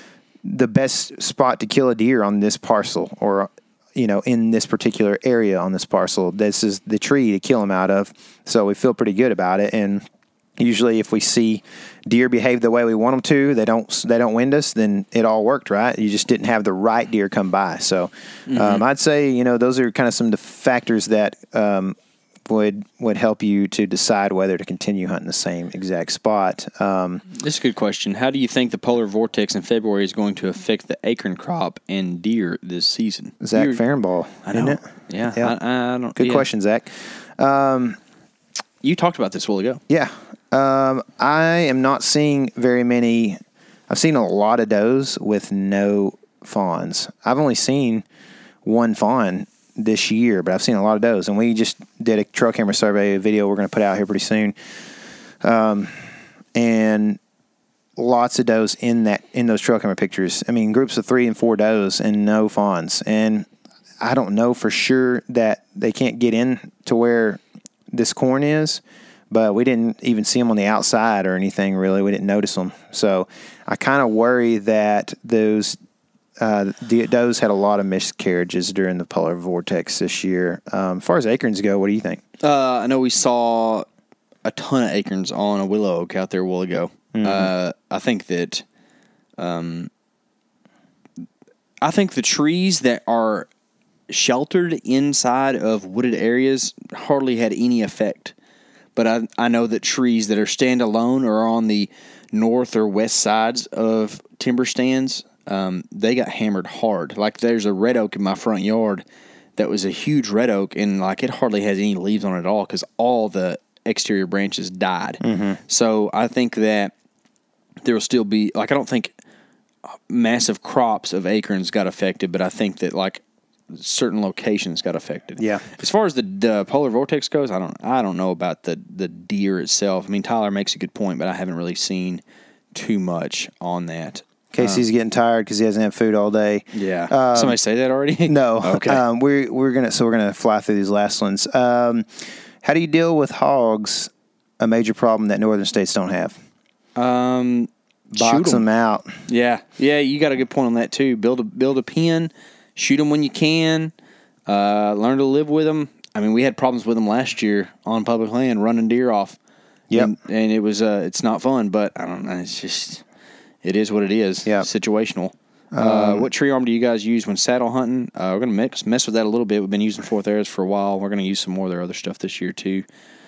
the best spot to kill a deer on this parcel, or you know, in this particular area on this parcel. This is the tree to kill them out of. So we feel pretty good about it. And usually if we see deer behave the way we want them to, they don't they don't wind us, then it all worked, right? You just didn't have the right deer come by. So Mm-hmm. um, I'd say, you know, those are kind of some of the factors that um, would would help you to decide whether to continue hunting the same exact spot. Um, This is a good question. How do you think the polar vortex in February is going to affect the acorn crop and deer this season? Zach You're- Farrenball, I isn't know. it? Yeah, Yeah. I, I don't. Good yeah. question, Zach. Um, You talked about this a while ago. yeah. Um, I am not seeing very many. I've seen a lot of does with no fawns. I've only seen one fawn this year, but I've seen a lot of does. And we just did a trail camera survey video we're going to put out here pretty soon. Um, and lots of does in that in those trail camera pictures. I mean, groups of three and four does and no fawns. And I don't know for sure that they can't get in to where this corn is, but we didn't even see them on the outside or anything, really. We didn't notice them. So I kind of worry that those uh, the, those had a lot of miscarriages during the polar vortex this year. Um, as far as acorns go, what do you think? Uh, I know we saw a ton of acorns on a willow oak out there a while ago. Mm-hmm. Uh, I think that um, I think the trees that are sheltered inside of wooded areas hardly had any effect. But I I know that trees that are standalone or on the north or west sides of timber stands, um, they got hammered hard. Like there's a red oak in my front yard that was a huge red oak, and like it hardly has any leaves on it at all because all the exterior branches died. Mm-hmm. So I think that there will still be, like, I don't think massive crops of acorns got affected, but I think that like certain locations got affected. Yeah. As far as the, the polar vortex goes, I don't I don't know about the the deer itself. I mean, Tyler makes a good point, but I haven't really seen too much on that. Casey's um, getting tired because he hasn't had food all day. Yeah. Um, Somebody say that already? No. Okay. Um, we're we're gonna so we're gonna fly through these last ones. Um, how do you deal with hogs? A major problem that northern states don't have. Um, Box them out. Yeah, yeah. You got a good point on that too. Build a build a pen. Shoot them when you can. Uh, learn to live with them. I mean, we had problems with them last year on public land, running deer off. Yep. And, and it was uh, it's not fun, but I don't know. It's just it is what it is. Yeah. Situational. Um, uh, what tree arm do you guys use when saddle hunting? Uh, we're gonna mix mess with that a little bit. We've been using Fourth Arrows for a while. We're gonna use some more of their other stuff this year too.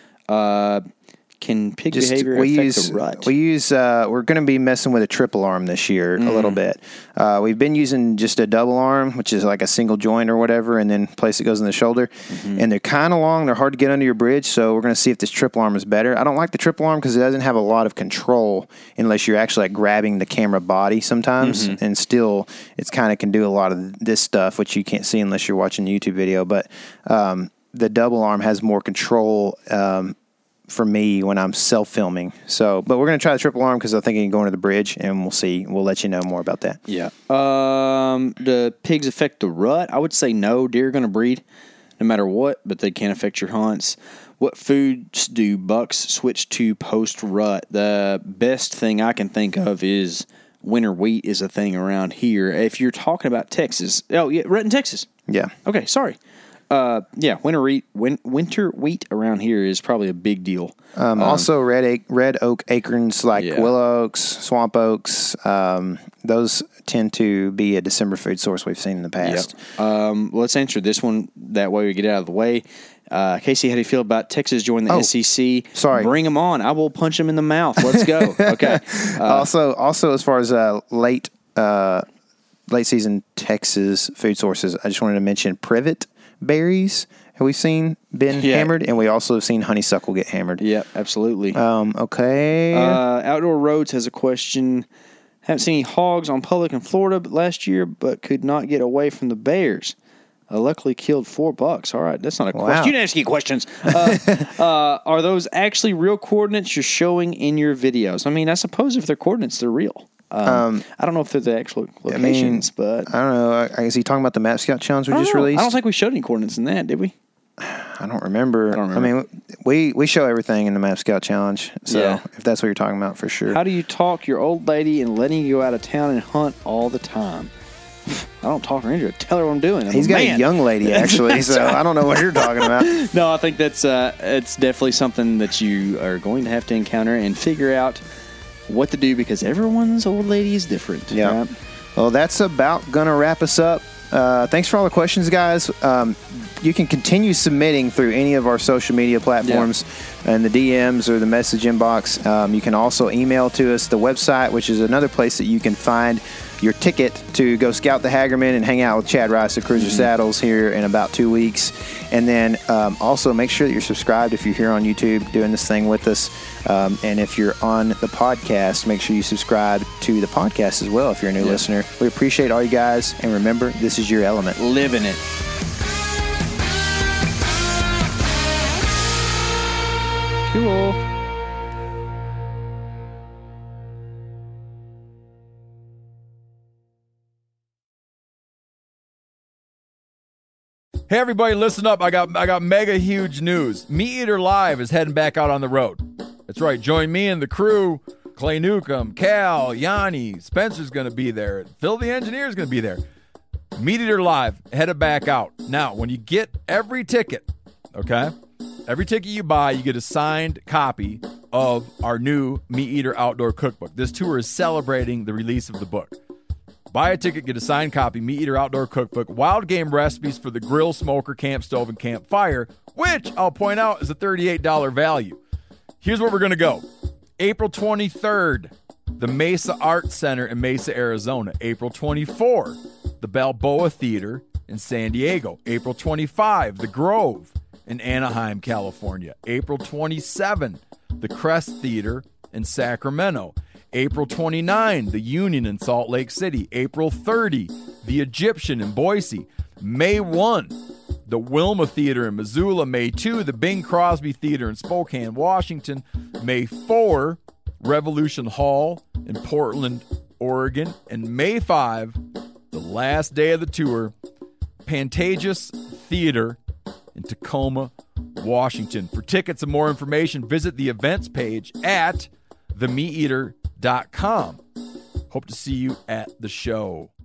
Uh, Can pig Just, behavior we affect use, the rut? We use, uh, we're going to be messing with a triple arm this year Mm. a little bit. Uh, we've been using just a double arm, which is like a single joint or whatever, and then place it goes in the shoulder. Mm-hmm. And they're kind of long. They're hard to get under your bridge, so we're going to see if this triple arm is better. I don't like the triple arm because it doesn't have a lot of control unless you're actually like grabbing the camera body sometimes. Mm-hmm. And still, it's kind of can do a lot of this stuff, which you can't see unless you're watching the YouTube video. But um, the double arm has more control um for me when I'm self-filming. So, but we're going to try the triple arm because I think it can go under the bridge, and we'll see. We'll let you know more about that. Yeah. Um, do pigs affect the rut? I would say no. Deer are going to breed no matter what, but they can affect your hunts. What foods do bucks switch to post-rut? The best thing I can think of is winter wheat is a thing around here. If you're talking about Texas, oh, yeah, rut in Texas. Yeah. Okay, sorry. Uh, yeah, winter wheat, win, winter wheat around here is probably a big deal. Um, um, also, red ac- red oak acorns like yeah. willow oaks, swamp oaks, um, those tend to be a December food source we've seen in the past. Yep. Um, well, let's answer this one. That way we get it out of the way. Uh, Casey, how do you feel about Texas joining the oh, S E C? Sorry. Bring them on. I will punch them in the mouth. Let's go. Okay. Uh, also, also as far as uh, late uh, late season Texas food sources, I just wanted to mention privet berries. Have we seen been yeah. hammered? And we also have seen honeysuckle get hammered. Yep, absolutely. Um, okay. Uh, Outdoor Roads has a question. Haven't seen any hogs on public in Florida last year, but could not get away from the bears. Uh, luckily killed four bucks. All right, that's not a wow. question. You didn't ask any questions. Uh, uh, are those actually real coordinates you're showing in your videos? I mean, I suppose if they're coordinates, they're real. Um, um, I don't know if they're the actual locations, I mean, but I don't know. Is he talking about the Map Scout challenge we just know. released? I don't think we showed any coordinates in that, did we? I don't remember. I don't remember. I mean, we we show everything in the Map Scout challenge. So Yeah. if that's what you're talking about, for sure. How do you talk your old lady and letting you go out of town and hunt all the time? I don't talk her into it. Tell her what I'm doing. I'm He's a got man. a young lady actually, so I don't know what you're talking about. No, I think that's uh, it's definitely something that you are going to have to encounter and figure out what to do because everyone's old lady is different. Yeah. Right? Well, that's about gonna wrap us up. Uh, thanks for all the questions, guys. Um, you can continue submitting through any of our social media platforms and the D Ms or the message inbox. Um, you can also email to us the website, which is another place that you can find your ticket to go scout the Hagerman and hang out with Chad Rice at Cruiser mm-hmm. Saddles here in about two weeks. And then um, also make sure that you're subscribed if you're here on YouTube doing this thing with us. Um, and if you're on the podcast, make sure you subscribe to the podcast as well if you're a new yeah. listener. We appreciate all you guys. And remember, this is your element. Live in it. Cool. Hey everybody, listen up. I got I got mega huge news. Meat Eater Live is heading back out on the road. That's right. Join me and the crew. Clay Newcomb, Cal, Yanni, Spencer's going to be there. Phil the Engineer's going to be there. Meat Eater Live headed back out. Now, when you get every ticket, okay, every ticket you buy, you get a signed copy of our new Meat Eater Outdoor Cookbook. This tour is celebrating the release of the book. Buy a ticket, get a signed copy, Meat Eater Outdoor Cookbook, wild game recipes for the grill, smoker, camp stove, and campfire, which I'll point out is a thirty-eight dollars value. Here's where we're going to go. April twenty-third, the Mesa Arts Center in Mesa, Arizona. April twenty-fourth, the Balboa Theater in San Diego. April twenty-fifth, the Grove in Anaheim, California. April twenty-seventh, the Crest Theater in Sacramento. April twenty-ninth, the Union in Salt Lake City. April thirtieth, the Egyptian in Boise. May first, the Wilma Theater in Missoula. May second, the Bing Crosby Theater in Spokane, Washington. May fourth, Revolution Hall in Portland, Oregon. And May fifth, the last day of the tour, Pantages Theater in Tacoma, Washington. For tickets and more information, visit the events page at the meat eater dot com. Hope to see you at the show.